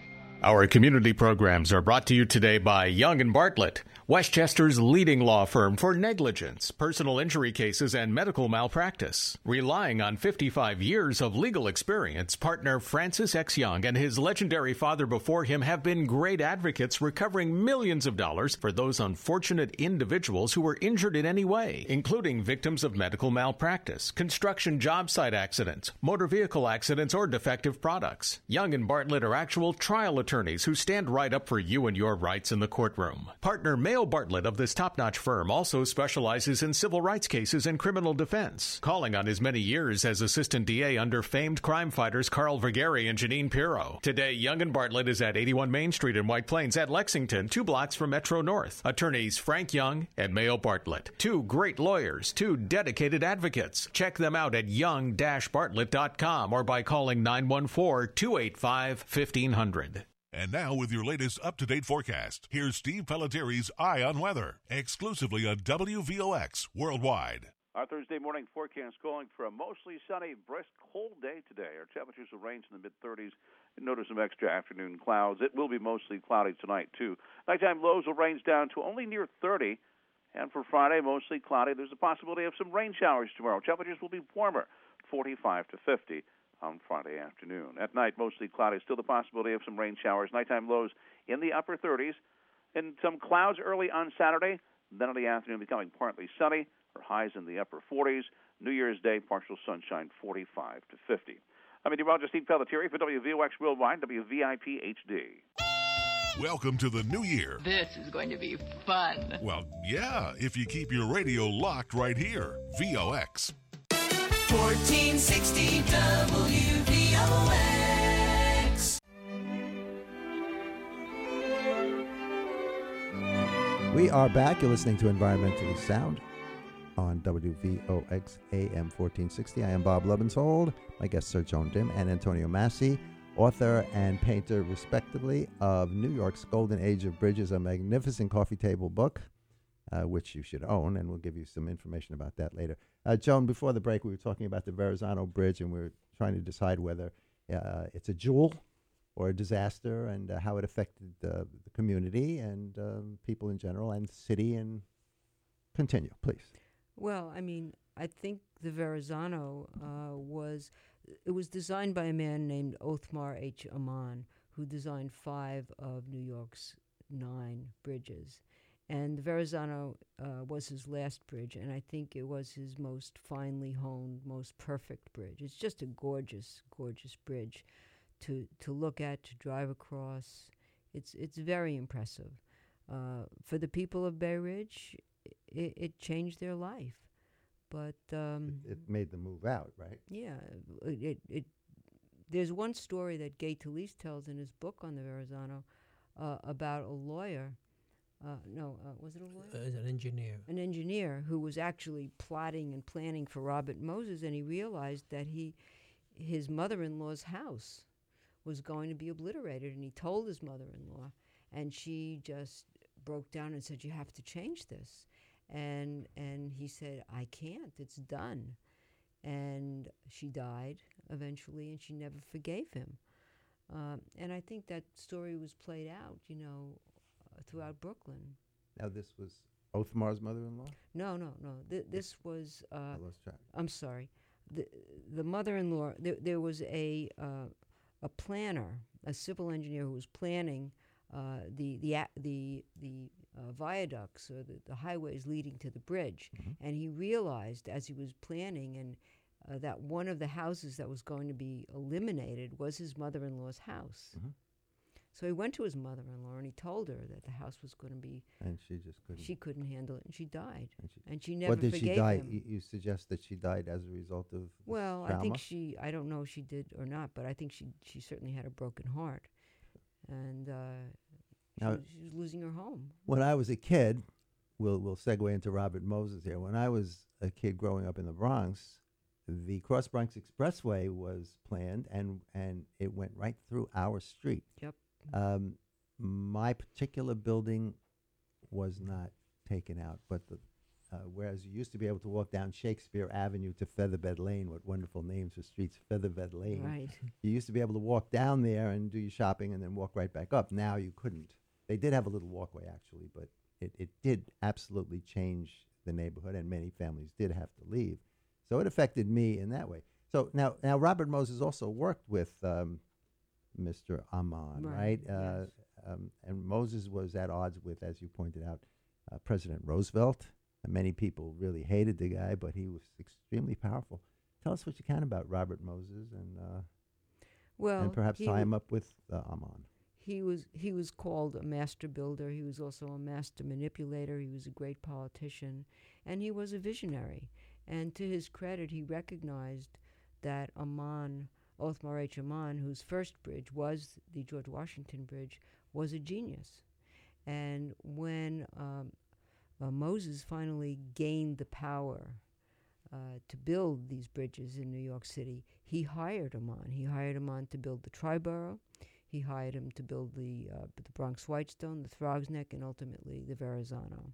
Our community programs are brought to you today by Young and Bartlett, Westchester's leading law firm for negligence, personal injury cases, and medical malpractice. Relying on fifty-five years of legal experience, partner Francis X. Young and his legendary father before him have been great advocates, recovering millions of dollars for those unfortunate individuals who were injured in any way, including victims of medical malpractice, construction job site accidents, motor vehicle accidents, or defective products. Young and Bartlett are actual trial attorneys who stand right up for you and your rights in the courtroom. Partner Mayo Bartlett of this top-notch firm also specializes in civil rights cases and criminal defense, calling on his many years as assistant D A under famed crime fighters Carl Vergari and Janine Pirro. Today, Young and Bartlett is at eighty-one Main Street in White Plains at Lexington, two blocks from Metro North. Attorneys Frank Young and Mayo Bartlett. Two great lawyers, two dedicated advocates. Check them out at young dash bartlett dot com or by calling nine one four, two eight five, fifteen hundred.
And now with your latest up-to-date forecast, here's Steve Pellettieri's Eye on Weather, exclusively on W V O X Worldwide.
Our Thursday morning forecast calling for a mostly sunny, brisk, cold day today. Our temperatures will range in the mid-thirties. Notice some extra afternoon clouds. It will be mostly cloudy tonight, too. Nighttime lows will range down to only near thirty. And for Friday, mostly cloudy. There's a possibility of some rain showers tomorrow. Temperatures will be warmer, forty-five to fifty. On Friday afternoon. At night, mostly cloudy. Still the possibility of some rain showers. Nighttime lows in the upper thirties. And some clouds early on Saturday. Then in the afternoon, becoming partly sunny. Or highs in the upper forties. New Year's Day, partial sunshine, forty-five to fifty. I'm meteorologist Steve Pellettieri for W V O X Worldwide, W V I P H D.
Welcome to the new year.
This is going to be fun.
Well, yeah, if you keep your radio locked right here. V O X.
fourteen sixty W V O X.
We are back. You're listening to Environmentally Sound on W V O X A M fourteen sixty. I am Bob Levensold. My guests are Joan Dim and Antonio Massey, author and painter, respectively, of New York's Golden Age of Bridges, a magnificent coffee table book, uh, which you should own, and we'll give you some information about that later. Uh, Joan, before the break, we were talking about the Verrazano Bridge, and we were trying to decide whether uh, it's a jewel or a disaster, and uh, how it affected uh, the community and um, people in general and the city. And continue, please.
Well, I mean, I think the Verrazano uh, was, it was designed by a man named Othmar H. Amman, who designed five of New York's nine bridges. And the Verrazano uh, was his last bridge, and I think it was his most finely honed, most perfect bridge. It's just a gorgeous, gorgeous bridge to to look at, to drive across. It's it's very impressive. Uh, for the people of Bay Ridge, it, it changed their life. But um,
it, it made them move out, right?
Yeah. It, it, it there's one story that Gay Talese tells in his book on the Verrazano uh, about a lawyer. Uh, no, uh, was it a lawyer?
Uh, an engineer.
An engineer who was actually plotting and planning for Robert Moses, and he realized that he, his mother-in-law's house was going to be obliterated, and he told his mother-in-law, and she just broke down and said, "You have to change this." And and he said, "I can't. It's done." And she died eventually, and she never forgave him. Um, and I think that story was played out, you know, uh, throughout Brooklyn.
Now, this was Othmar's mother-in-law?
No, no, no. Th- this was. Uh,
I lost track.
I'm sorry. The the mother-in-law. There, there was a uh, a planner, a civil engineer who was planning uh, the the a- the the uh, viaducts or the, the highways leading to the bridge, mm-hmm. and he realized as he was planning and. Uh, that one of the houses that was going to be eliminated was his mother-in-law's house.
Mm-hmm.
So he went to his mother-in-law and he told her that the house was going to be...
And she just couldn't...
She couldn't handle it, and she died. And she,
and
she never
what did
forgave
she die?
him.
You, you suggest that she died as a result of
Well,
trauma?
I think she... I don't know if she did or not, but I think she she certainly had a broken heart. And uh, she,
now,
was, she was losing her home.
When I was a kid, we'll, we'll segue into Robert Moses here. When I was a kid growing up in the Bronx... the Cross Bronx Expressway was planned, and, and it went right through our street.
Yep.
Um, my particular building was not taken out, but the Uh, whereas you used to be able to walk down Shakespeare Avenue to Featherbed Lane, what wonderful names for streets, Featherbed Lane.
Right.
You used to be able to walk down there and do your shopping and then walk right back up. Now you couldn't. They did have a little walkway, actually, but it, it did absolutely change the neighborhood, and many families did have to leave. So it affected me in that way. So now, now Robert Moses also worked with um, Mister Amman, right?
Right,
Uh,
yes.
um, and Moses was at odds with, as you pointed out, uh, President Roosevelt. And many people really hated the guy, but he was extremely powerful. Tell us what you can about Robert Moses, and uh,
Well,
and perhaps
he
tie him
w-
up with uh, Amman.
He was he was called a master builder. He was also a master manipulator. He was a great politician, and he was a visionary. And to his credit, he recognized that Amman, Othmar H. Amman, whose first bridge was the George Washington Bridge, was a genius. And when um, uh, Moses finally gained the power uh, to build these bridges in New York City, he hired Amman. He hired Amman to build the Triborough. He hired him to build the uh, the Bronx Whitestone, the Throgs Neck, and ultimately the Verrazano.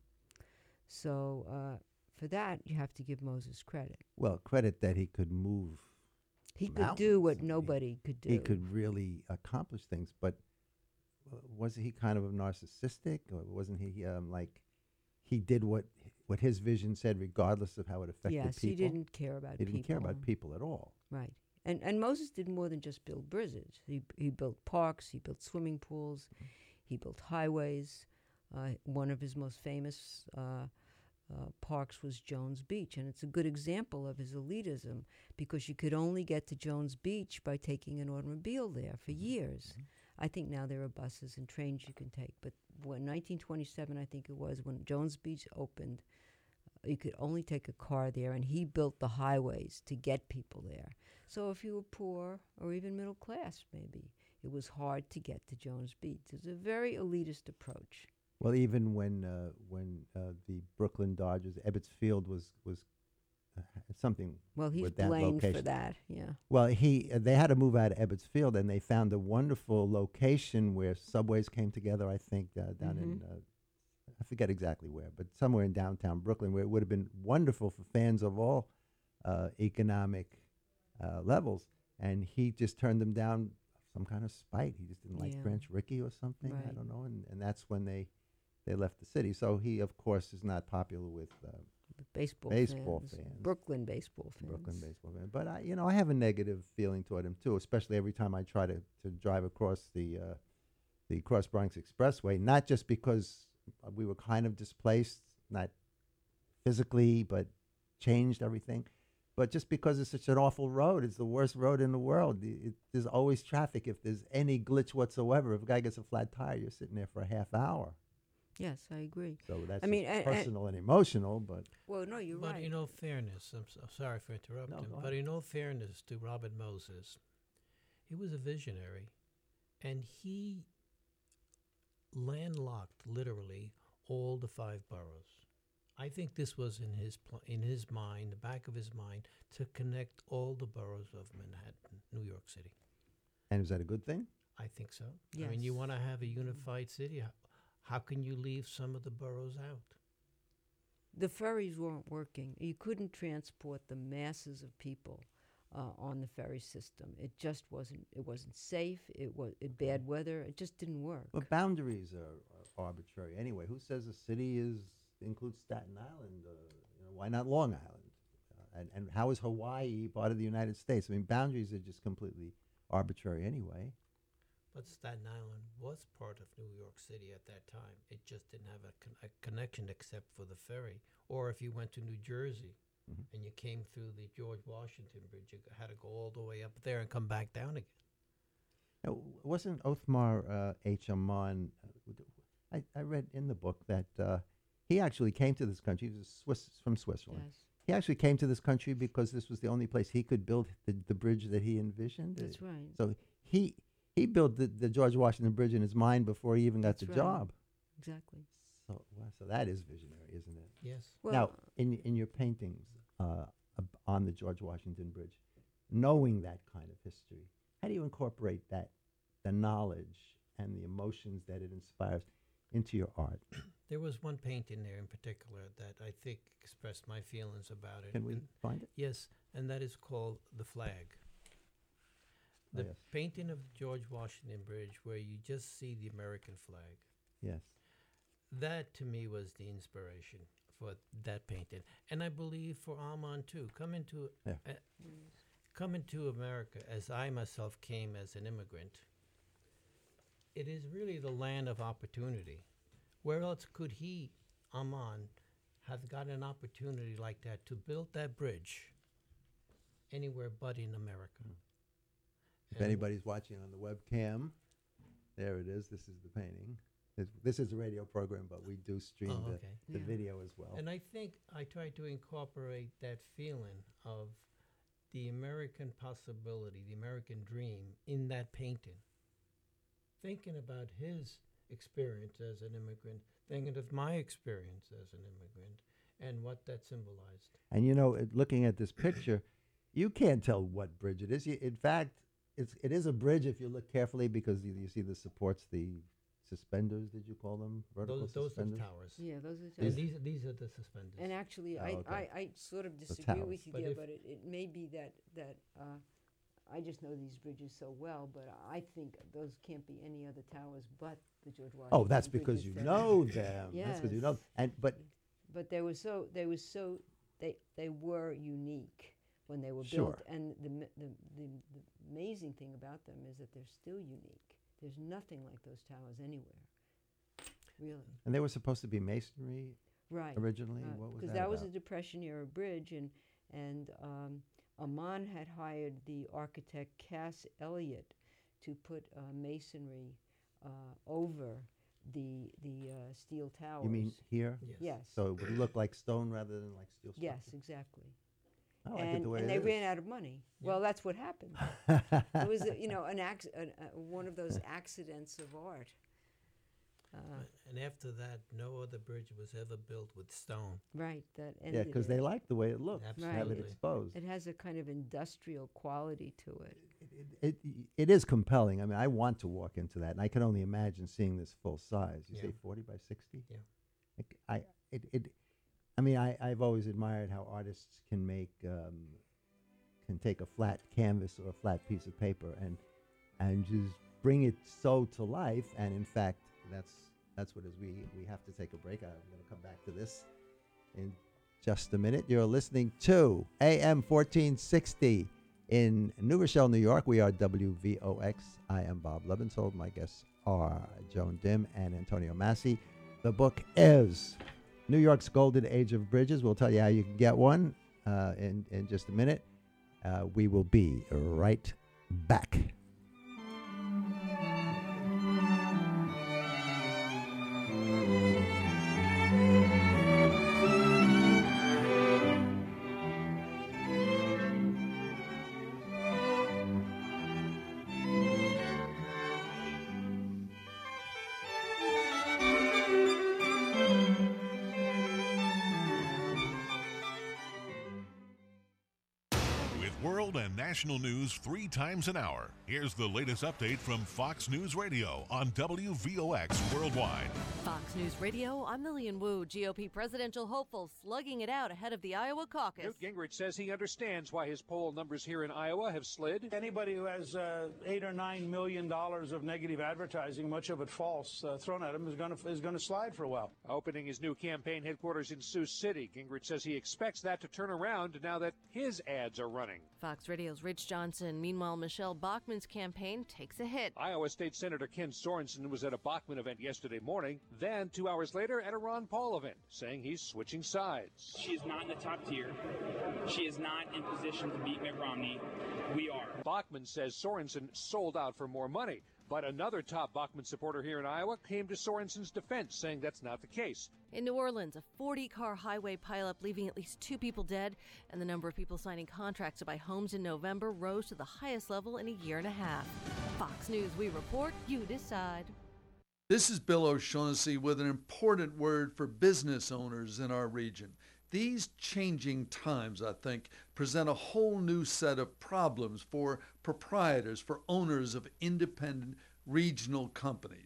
So uh, for that, you have to give Moses credit.
Well, credit that he could move.
He could
mountains.
do what
I mean,
nobody could do.
He could really accomplish things, but uh, was he kind of narcissistic, or wasn't he um, like he did what what his vision said, regardless of how it affected
Yes,
people?
he didn't care about
He didn't care about
people.
people at all.
Right. And and Moses did more than just build bridges. He he built parks, he built swimming pools, he built highways. Uh, one of his most famous uh, uh, parks was Jones Beach, and it's a good example of his elitism because you could only get to Jones Beach by taking an automobile there for years. I think now there are buses and trains you can take, but when nineteen twenty-seven, I think it was, when Jones Beach opened, you could only take a car there, and he built the highways to get people there. So if you were poor or even middle class, maybe, it was hard to get to Jones Beach. It's a very elitist approach.
Well, even when uh, when uh, the Brooklyn Dodgers, Ebbets Field was was uh, something.
Well, he's
with that
blamed for
location.
that, yeah.
Well, he uh, they had to move out of Ebbets Field, and they found a wonderful location where subways came together. I think uh, down in.
Mhm.
Uh, I forget exactly where, but somewhere in downtown Brooklyn, where it would have been wonderful for fans of all uh, economic uh, levels. And he just turned them down, some kind of spite. He just didn't like
Yeah.
Branch Rickey or something. I
Right.
don't know. And, and that's when they they left the city. So he, of course, is not popular with uh,
Baseball,
baseball
fans,
fans.
Brooklyn baseball fans.
Brooklyn baseball fan. But I, you know, I have a negative feeling toward him too, especially every time I try to, to drive across the uh, the Cross Bronx Expressway. Not just because we were kind of displaced, not physically, but changed everything, but just because it's such an awful road. It's the worst road in the world. It, it, there's always traffic. If there's any glitch whatsoever, if a guy gets a flat tire, you're sitting there for a half hour.
Yes, I agree.
So that's
I mean,
just
and- and-
personal and emotional, but
Well, no, you're
but
right.
in all fairness, I'm so sorry for interrupting,
No, go
but
ahead.
in all fairness to Robert Moses, he was a visionary, and he landlocked literally all the five boroughs. I think this was in his pl- in his mind, the back of his mind, to connect all the boroughs of Manhattan, New York City.
and is that a good thing?
I think so. I mean, you
Yes.
want to have a unified city. How, how can you leave some of the boroughs out?
The ferries weren't working. You couldn't transport the masses of people uh, on the ferry system. It just wasn't. It wasn't safe. It was it bad weather. It just didn't work.
But boundaries are, are arbitrary anyway. Who says a city is includes Staten Island? Uh, you know, why not Long Island? Uh, and and how is Hawaii part of the United States? I mean, boundaries are just completely arbitrary anyway.
But Staten Island was part of New York City at that time. It just didn't have a, con- a connection except for the ferry. Or if you went to New Jersey
Mhm.
and you came through the George Washington Bridge, you had to go all the way up there and come back down again.
Now, wasn't Othmar uh, H. Amman? Uh, I, I read in the book that uh, he actually came to this country. He was a Swiss from Switzerland.
Yes.
He actually came to this country because this was the only place he could build the, the bridge that he envisioned.
That's
Uh,
right.
So he he built the, the George Washington Bridge in his mind before he even got
That's
the
right.
job.
Exactly.
So well, so that is visionary, isn't it?
Yes.
Well,
now, in in your paintings uh, ab- on the George Washington Bridge, knowing that kind of history, how do you incorporate that, the knowledge and the emotions that it inspires, into your art?
There was one painting there in particular that I think expressed my feelings about it.
Can we
And-
find it?
Yes, and that is called The Flag. The
Oh, yes.
painting of George Washington Bridge where you just see the American flag.
Yes.
That to me was the inspiration for that painting, and I believe for Armand too. Coming to
Yeah.
uh, coming to America as I myself came as an immigrant, it is really the land of opportunity. Where else could he, Armand, have got an opportunity like that to build that bridge anywhere but in America?
If
And-
anybody's watching on the webcam, there it is. This is the painting. This, this is a radio program, but we do stream
Oh,
the,
okay.
the
Yeah.
video as well.
And I think I try to incorporate that feeling of the American possibility, the American dream in that painting. Thinking about his experience as an immigrant, thinking of my experience as an immigrant, and what that symbolized.
And you know, it- looking at this picture, you can't tell what bridge it is. You, in fact, it's it is a bridge if you look carefully because you, you see the supports, the suspenders. Did you call them vertical
Those, those are the
suspenders?
towers.
Yeah, those are
And
towers.
these, these are the suspenders.
And actually,
Oh,
I,
okay.
I, I sort of
The
disagree
towers.
with you
But
there,
if-
but it, it may be that, that uh, I just know these bridges so well, but I think those can't be any other towers but the George Washington.
Oh, that's because
bridges
you
that-
know them. That's because you know.
Yes.
And but
But they were so, they were so, they, they were unique when they were
Sure.
built. And the, m- the, the, the amazing thing about them is that they're still unique. There's nothing like those towers anywhere, really.
and they were supposed to be masonry
Right.
originally.
right.
What was
Because
that,
that was a
about?
Depression era bridge, and and um, Amman had hired the architect Cass Elliott to put uh, masonry uh, over the the uh, steel towers.
You mean here?
Yes.
Yes.
So it would look like stone rather than like steel.
Yes,
structure?
exactly.
I like it
and
the way
and
it
they
is.
ran out of money. Well, that's what happened. It was, a, you know, an, acc- an uh, one of those accidents of art. Uh,
And after that, no other bridge was ever built with stone.
right. That
Yeah,
ended
because
it.
they like the way it looks. to Have it
Absolutely.
exposed.
It has a kind of industrial quality to it.
It it is compelling. I mean, I want to walk into that, and I can only imagine seeing this full size. You
Yeah.
say forty by sixty.
Yeah.
Like, I it, it I mean, I I've always admired how artists can make um, can take a flat canvas or a flat piece of paper and and just bring it so to life. And in fact, that's that's what is we we have to take a break. I'm going to come back to this in just a minute. You're listening to A M fourteen sixty. In New Rochelle, New York, we are W V O X. I am Bob Levensold. My guests are Joan Dim and Antonio Massey. The book is New York's Golden Age of Bridges. We'll tell you how you can get one uh, in, in just a minute. Uh, we will be right back.
With world and national news three times an hour, here's the latest update from Fox News Radio on W V O X Worldwide.
Fox News Radio, I'm Lillian Wu. G O P presidential hopeful slugging it out ahead of the Iowa caucus.
Newt Gingrich says he understands why his poll numbers here in Iowa have slid.
Anybody who has uh, eight or nine million dollars of negative advertising, much of it false, uh, thrown at him is going to is going to slide for a while.
Opening his new campaign headquarters in Sioux City, Gingrich says he expects that to turn around now that his ads are running.
Fox Radio's Rich Johnson. Meanwhile, Michelle Bachmann's campaign takes a hit.
Iowa State Senator Ken Sorensen was at a Bachmann event yesterday morning, then two hours later at a Ron Paul event, saying he's switching sides.
She is not in the top tier. She is not in position to beat Mitt Romney. We are.
Bachmann says Sorensen sold out for more money. But another top Bachmann supporter here in Iowa came to Sorensen's defense, saying that's not the case.
In New Orleans, a forty-car highway pileup leaving at least two people dead, and the number of people signing contracts to buy homes in November rose to the highest level in a year and a half. Fox News, we report, you decide.
This is Bill O'Shaughnessy with an important word for business owners in our region. These changing times, I think, present a whole new set of problems for proprietors, for owners of independent regional companies.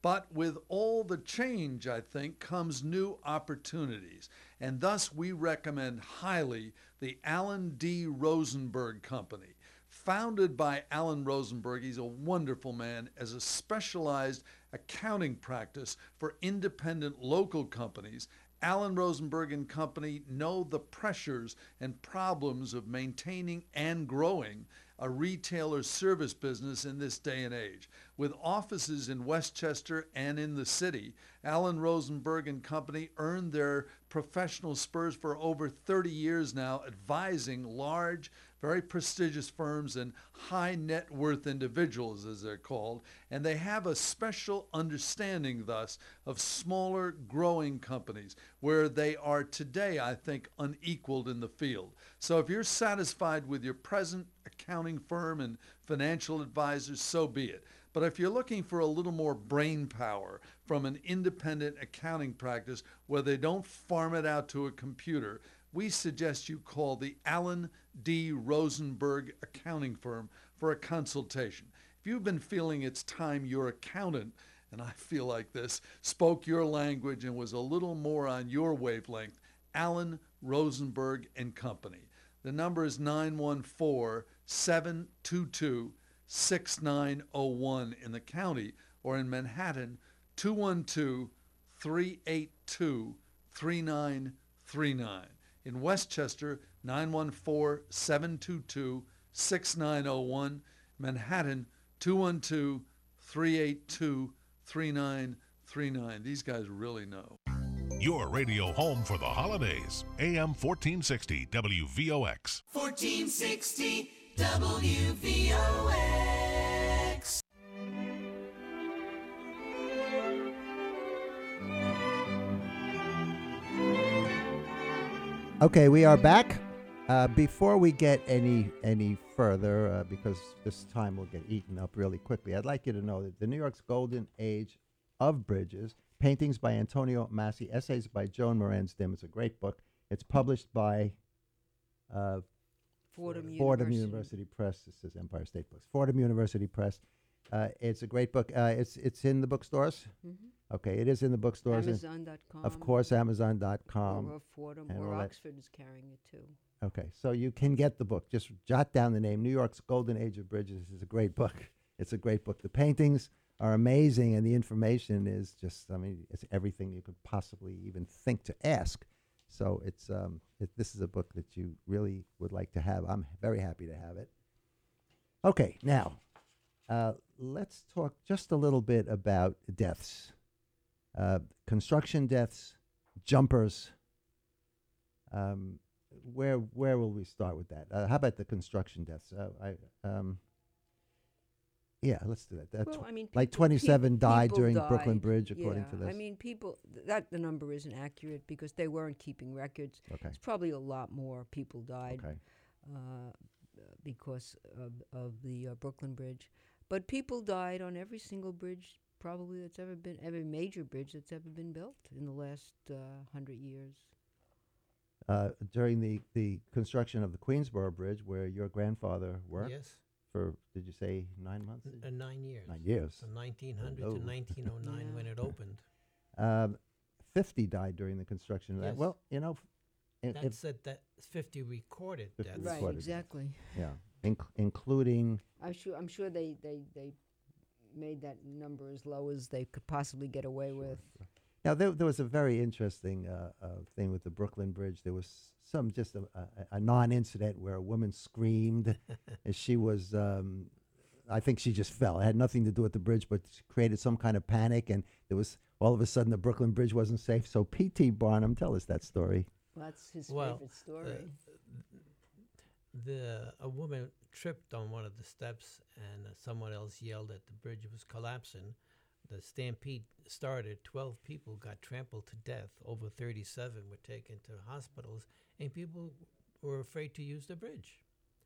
But with all the change, I think, comes new opportunities. And thus we recommend highly the Alan D. Rosenberg Company. Founded by Alan Rosenberg, he's a wonderful man, as a specialized accounting practice for independent local companies. Alan Rosenberg and Company know the pressures and problems of maintaining and growing a retailer service business in this day and age. With offices in Westchester and in the city, Alan Rosenberg and Company earned their professional spurs for over thirty years now, advising large, very prestigious firms and high net worth individuals, as they're called, and they have a special understanding thus of smaller growing companies where they are today, I think, unequaled in the field. So if you're satisfied with your present accounting firm and financial advisors, so be it. But if you're looking for a little more brain power from an independent accounting practice where they don't farm it out to a computer, we suggest you call the Alan D. Rosenberg accounting firm for a consultation. If you've been feeling it's time your accountant, and I feel like this, spoke your language and was a little more on your wavelength, Alan Rosenberg and Company. The number is nine one four, seven two two, six nine zero one in the county, or in Manhattan, two one two, three eight two, three nine three nine. In Westchester, nine one four, seven two two, six nine zero one. Manhattan, two one two, three eight two, three nine three nine. These guys really know.
Your radio home for the holidays. A M fourteen sixty W V O X.
fourteen sixty W V O X.
Okay, we are back. Uh, before we get any any further, uh, because this time will get eaten up really quickly, I'd like you to know that the New York's Golden Age of Bridges, paintings by Antonio Massi, essays by Joan Moran-Stim. It's a great book. It's published by uh,
Fordham,
Fordham
University.
University Press. This is Empire State Books. Fordham University Press. Uh, it's a great book. Uh, it's it's in the bookstores.
Mm-hmm.
Okay, it is in the bookstores.
Amazon dot com.
Of course, Amazon dot com.
Or Fordham,
and
or
all that.
Oxford is carrying it too.
Okay, so you can get the book. Just jot down the name. New York's Golden Age of Bridges is a great book. It's a great book. The paintings are amazing, and the information is just, I mean, it's everything you could possibly even think to ask. So it's um, it, this is a book that you really would like to have. I'm very happy to have it. Okay, now, uh, let's talk just a little bit about deaths. Uh, construction deaths, jumpers. Um, where where will we start with that? Uh, how about the construction deaths? Uh, I um, yeah, let's do that. that
Well,
tw-
I mean,
like
people-
twenty-seven
people
died during
died.
Brooklyn Bridge, according
yeah,
to this.
I mean, people, th- that the number isn't accurate because they weren't keeping records.
Okay.
It's probably a lot more people died
Okay.
uh, because of, of the uh, Brooklyn Bridge. But people died on every single bridge probably that's ever been, every major bridge that's ever been built in the last uh, hundred years.
Uh, during the, the construction of the Queensboro Bridge, where your grandfather worked
Yes.
for, did you say nine months?
N- uh, nine years.
Nine years.
From nineteen hundred
Oh.
to nineteen oh nine when it opened.
Um, fifty died during the construction of that.
Yes.
Well, you know, f- i-
That's
if,
it. That fifty recorded
fifty
deaths.
Right,
recorded.
exactly.
yeah, inc- including
I'm sure. I'm sure they, they, they made that number as low as they could possibly get away with.
Now, there, there was a very interesting uh, uh, thing with the Brooklyn Bridge. There was some just a, a, a non-incident where a woman screamed as she was, um, I think she just fell. It had nothing to do with the bridge, but she created some kind of panic, and there was, all of a sudden, the Brooklyn Bridge wasn't safe. So P T Barnum, tell us that story.
Well, that's his
Well,
favorite story.
uh, the a woman tripped on one of the steps, and uh, someone else yelled that the bridge was collapsing. The stampede started. Twelve people got trampled to death. Over thirty-seven were taken to hospitals, and people were afraid to use the bridge.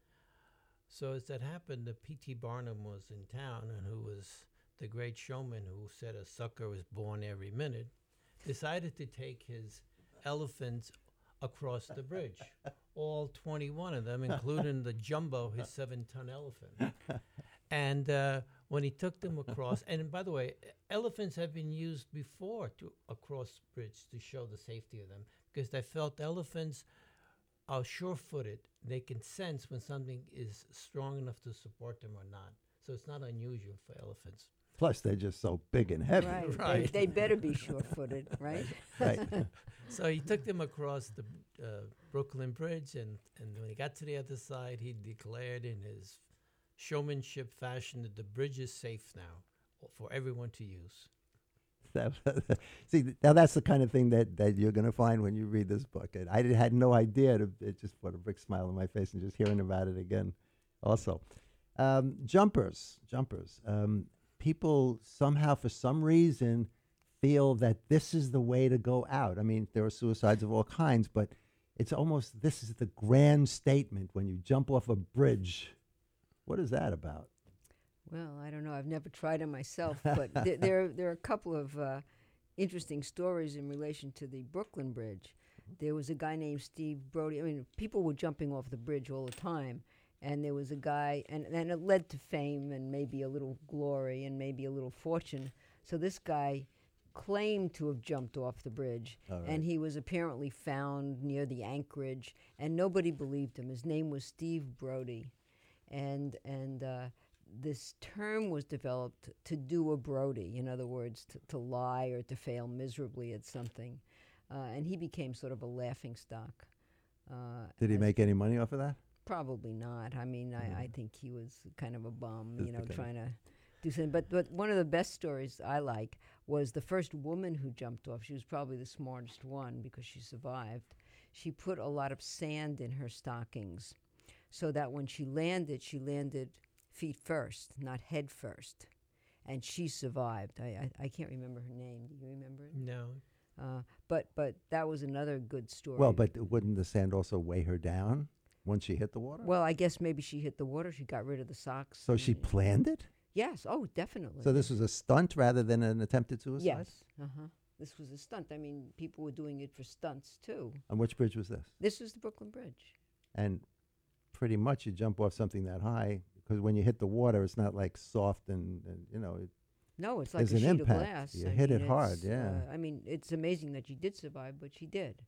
So as that happened, the P T Barnum was in town, and who was the great showman who said a sucker was born every minute, decided to take his elephants across the bridge. All twenty-one of them, including the jumbo, his seven-ton elephant. And uh, when he took them across, and by the way, elephants have been used before to across bridge to show the safety of them, because they felt elephants are sure-footed. They can sense when something is strong enough to support them or not. So it's not unusual for elephants.
Plus, they're just so big and heavy.
Right.
Right.
They, they better be sure-footed, right?
Right.
So he took them across the uh, Brooklyn Bridge, and, and when he got to the other side, he declared in his showmanship fashion that the bridge is safe now for everyone to use.
That, see, now that's the kind of thing that, that you're going to find when you read this book. And I did, had no idea. To, it just put a big smile on my face and just hearing about it again. Also, um, jumpers, jumpers. Um, people somehow, for some reason, feel that this is the way to go out. I mean, there are suicides of all kinds, but it's almost, this is the grand statement when you jump off a bridge. What is that about?
Well, I don't know. I've never tried it myself, but th- there there are a couple of uh, interesting stories in relation to the Brooklyn Bridge. There was a guy named Steve Brody. I mean, people were jumping off the bridge all the time, and there was a guy, and, and it led to fame and maybe a little glory and maybe a little fortune. So this guy claimed to have jumped off the bridge,
All right.
and he was apparently found near the anchorage, and nobody believed him. His name was Steve Brody, and and. Uh, This term was developed to do a Brody, in other words, to, to lie or to fail miserably at something. Uh, and he became sort of a laughing stock. Uh,
Did he
as-
make any money off of that?
Probably not. I mean, I, I think he was kind of a bum,
Just
you know,
the kind
trying to do something. But, but one of the best stories I like was the first woman who jumped off. She was probably the smartest one because she survived. She put a lot of sand in her stockings so that when she landed, she landed feet first, not head first. And she survived. I, I, I can't remember her name. Do you remember it?
No.
Uh, but but that was another good story.
Well, but wouldn't the sand also weigh her down once she hit the water?
Well, I guess maybe she hit the water. She got rid of the socks.
So
and-
she planned it?
Yes. Oh, definitely.
So this was a stunt rather than an attempted suicide?
Yes. Uh-huh. This was a stunt. I mean, people were doing it for stunts, too.
On which bridge was this?
This is the Brooklyn Bridge.
And pretty much you jump off something that high, because when you hit the water, it's not like soft and, and you know. It,
No, it's like
there's
a
an
sheet
impact.
of glass.
You
I
hit
mean,
it hard,
it's,
yeah.
Uh, I mean, it's amazing that she did survive, but she did.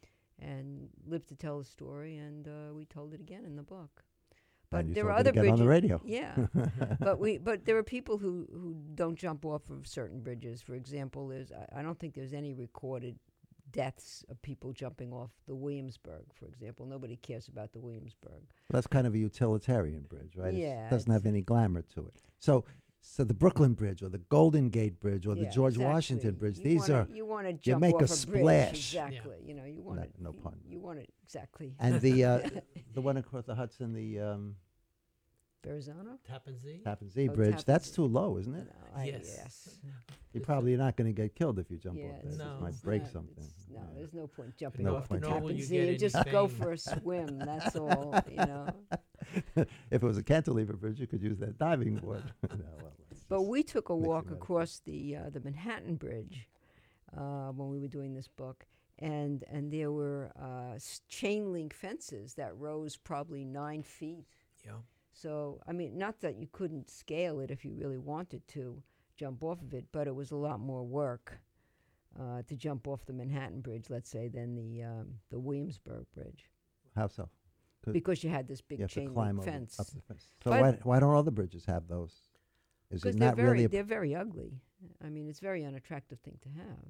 And lived to tell the story, and uh, we told it again in the book. But
And you
there
told
are
it
other
again
bridges.
on the radio.
Yeah. but we but there are people who, who don't jump off of certain bridges. For example, there's I, I don't think there's any recorded deaths of people jumping off the Williamsburg, for example. Nobody cares about the Williamsburg.
That's kind of a utilitarian bridge, right? It's-
Yeah,
It doesn't
it's-
have any glamour to it. So so the Brooklyn Bridge or the Golden Gate Bridge or the
Yeah,
George
exactly.
Washington Bridge,
You
these
wanna-
are,
you want to
you
jump
make
off
a
a bridge,
splash.
exactly. You know, you want to.
No pun.
You want it exactly.
And the uh, the one across the Hudson, the um,
Verrazano?
Tappan Zee?
Tappan Zee
Oh,
Bridge,
Tappan
that's
Zee.
too low, isn't it?
No, I-
Yes.
yes.
You're probably not going to get killed if you jump
Yeah,
off there.
it's
It
No.
might
it's
break
not-
something.
it's- No,
Yeah.
there's no point jumping
No
off
point.
the
Nor
will
Tappan
you
Zee.
get
You
any
just go
fame.
for a swim. That's all. You know.
If it was a cantilever bridge, you could use that diving board. No, well, let's
But
just
we took a
mix
walk
your metaphors.
across the uh, the Manhattan Bridge uh, when we were doing this book, and and there were uh, s- chain link fences that rose probably nine feet.
Yeah.
So I mean, not that you couldn't scale it if you really wanted to jump off of it, but it was a lot more work uh, to jump off the Manhattan Bridge, let's say, than the um, the Williamsburg Bridge.
How so? 'Cause
Because you had this big
you have to
chain
climb
link
over-
fence.
up the fence. So
But-
why, why don't other bridges have those? Is
Because
it
they're
not
very
really a
they're very ugly. I mean, it's a very unattractive thing to have.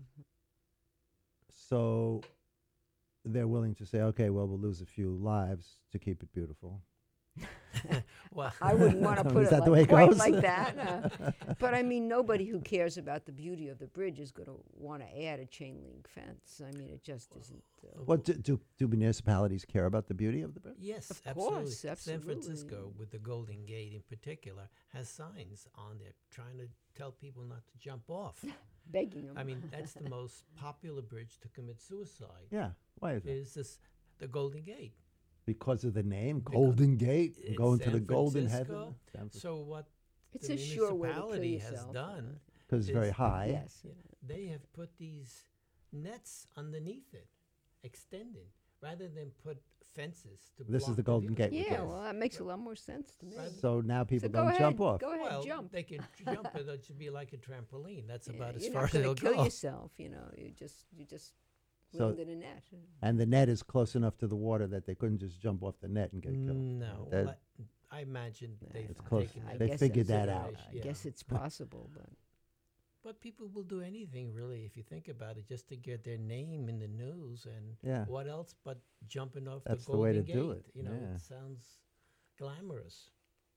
So they're willing to say, okay, well, we'll lose a few lives to keep it beautiful.
Well,
I wouldn't want to put
Is
it
that
like,
the way it
quite
goes?
like that. uh, but I mean, nobody who cares about the beauty of the bridge is going to want to add a chain link fence. I mean, it just isn't. Uh,
What do, do, do municipalities care about the beauty of the bridge?
Yes,
Of
absolutely.
course,
San
absolutely.
Francisco, with the Golden Gate in particular, has signs on there trying to tell people not to jump off.
Begging them.
I mean, that's the most popular bridge to commit suicide.
Yeah, why is that?
Is this the Golden Gate?
Because of the name,
Because
Golden Gate,
it's
going to
San
the golden
Francisco.
heaven. San Francisco.
So what
It's
the
a sure way to kill
municipality has
yourself.
done
'Cause it's very
is-
high.
Yes.
Yeah, they have put these nets underneath it, extended, rather than put fences to
This is
block
the Golden
view.
Gate.
Yeah, well, that makes a lot more sense to me.
So now people
So go
don't
ahead,
jump off.
Go ahead,
well,
jump.
they can jump, but it should be like a trampoline. That's
Yeah,
about as
you're
far
not
as
gonna
it'll
kill
go.
yourself, you know. You just you just
So-
land in a net.
And the net is close enough to the water that they couldn't just jump off the net and get killed.
No,
That-
well, I, I imagine they've
It's close.
taken
I
They
guess
figured
that's-
that out.
I
Yeah.
guess it's possible, but
But people will do anything, really, if you think about it, just to get their name in the news. And
Yeah.
what else but jumping off
That's
the
the way
Golden
to
Gate?
do it,
You know,
yeah.
it sounds glamorous.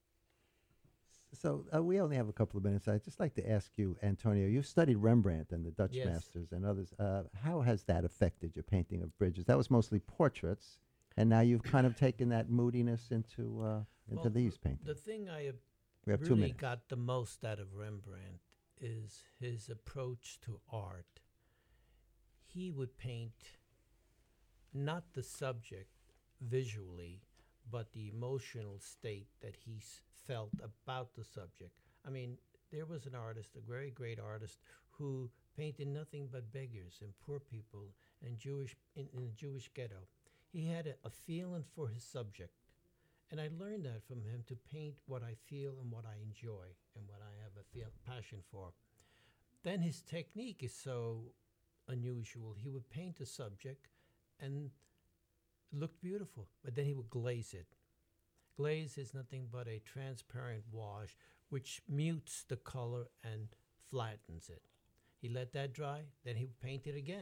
So uh, we only have a couple of minutes. I'd just like to ask you, Antonio, you studied Rembrandt and the Dutch
Yes.
masters and others. Uh, how has that affected your painting of bridges? That was mostly portraits, and now you've kind of taken that moodiness into uh, into
Well,
these paintings.
The thing I have
We have two
really
minutes.
got the most out of Rembrandt is his approach to art. He would paint not the subject visually, but the emotional state that he s- felt about the subject. I mean, there was an artist, a very great artist, who painted nothing but beggars and poor people and Jewish in, in the Jewish ghetto. He had a, a feeling for his subject. And I learned that from him, to paint what I feel and what I enjoy and what I have a feel, passion for. Then his technique is so unusual. He would paint a subject and it looked beautiful, but then he would glaze it. Glaze is nothing but a transparent wash which mutes the color and flattens it. He let that dry, then he would paint it again.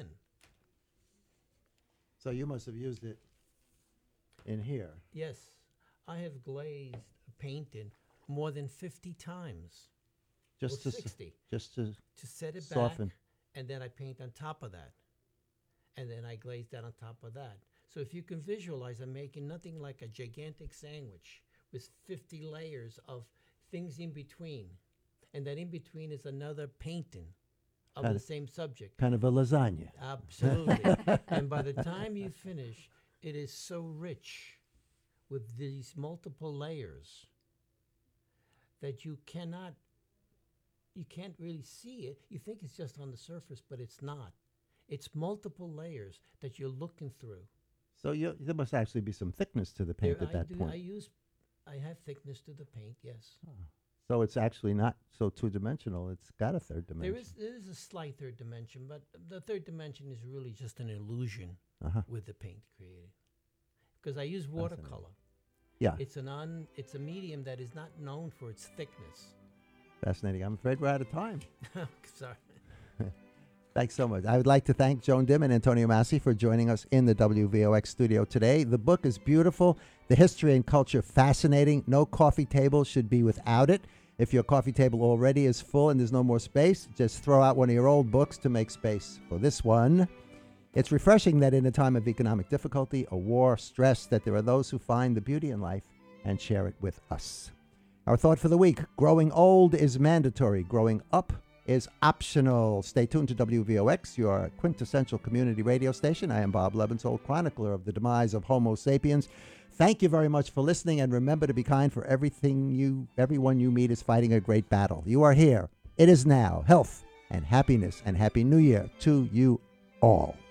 So you must have used it in here.
Yes, I have glazed a painting more than fifty times.
Just
or
to s-
sixty.
just to
to set it
soften.
back, and then I paint on top of that, and then I glaze that on top of that. So if you can visualize, I'm making nothing like a gigantic sandwich with fifty layers of things in between, and that in between is another painting of
Kind
the
of-
same subject.
Kind of a lasagna.
Absolutely. And by the time you finish, it is so rich with these multiple layers that you cannot, you can't really see it. You think it's just on the surface, but it's not. It's multiple layers that you're looking through.
So you, there must actually be some thickness to the paint
There
at
I
that
do,
point.
I use, I have thickness to the paint, yes.
So it's actually not so two-dimensional. It's got a third dimension.
There is there is a slight third dimension, but the third dimension is really just an illusion
Uh-huh.
with the paint created. Because I use watercolor.
Yeah.
It's an on it's a medium that is not known for its thickness.
Fascinating. I'm afraid we're out of time.
Sorry.
Thanks so much. I would like to thank Joan Dim and Antonio Massi for joining us in the W V O X studio today. The book is beautiful, the history and culture fascinating. No coffee table should be without it. If your coffee table already is full and there's no more space, just throw out one of your old books to make space for this one. It's refreshing that in a time of economic difficulty, a war, stress, that there are those who find the beauty in life and share it with us. Our thought for the week: growing old is mandatory. Growing up is optional. Stay tuned to W V O X, your quintessential community radio station. I am Bob Lebensold, chronicler of the demise of Homo sapiens. Thank you very much for listening, and remember to be kind, for everything you, everyone you meet is fighting a great battle. You are here. It is now. Health and happiness, and Happy New Year to you all.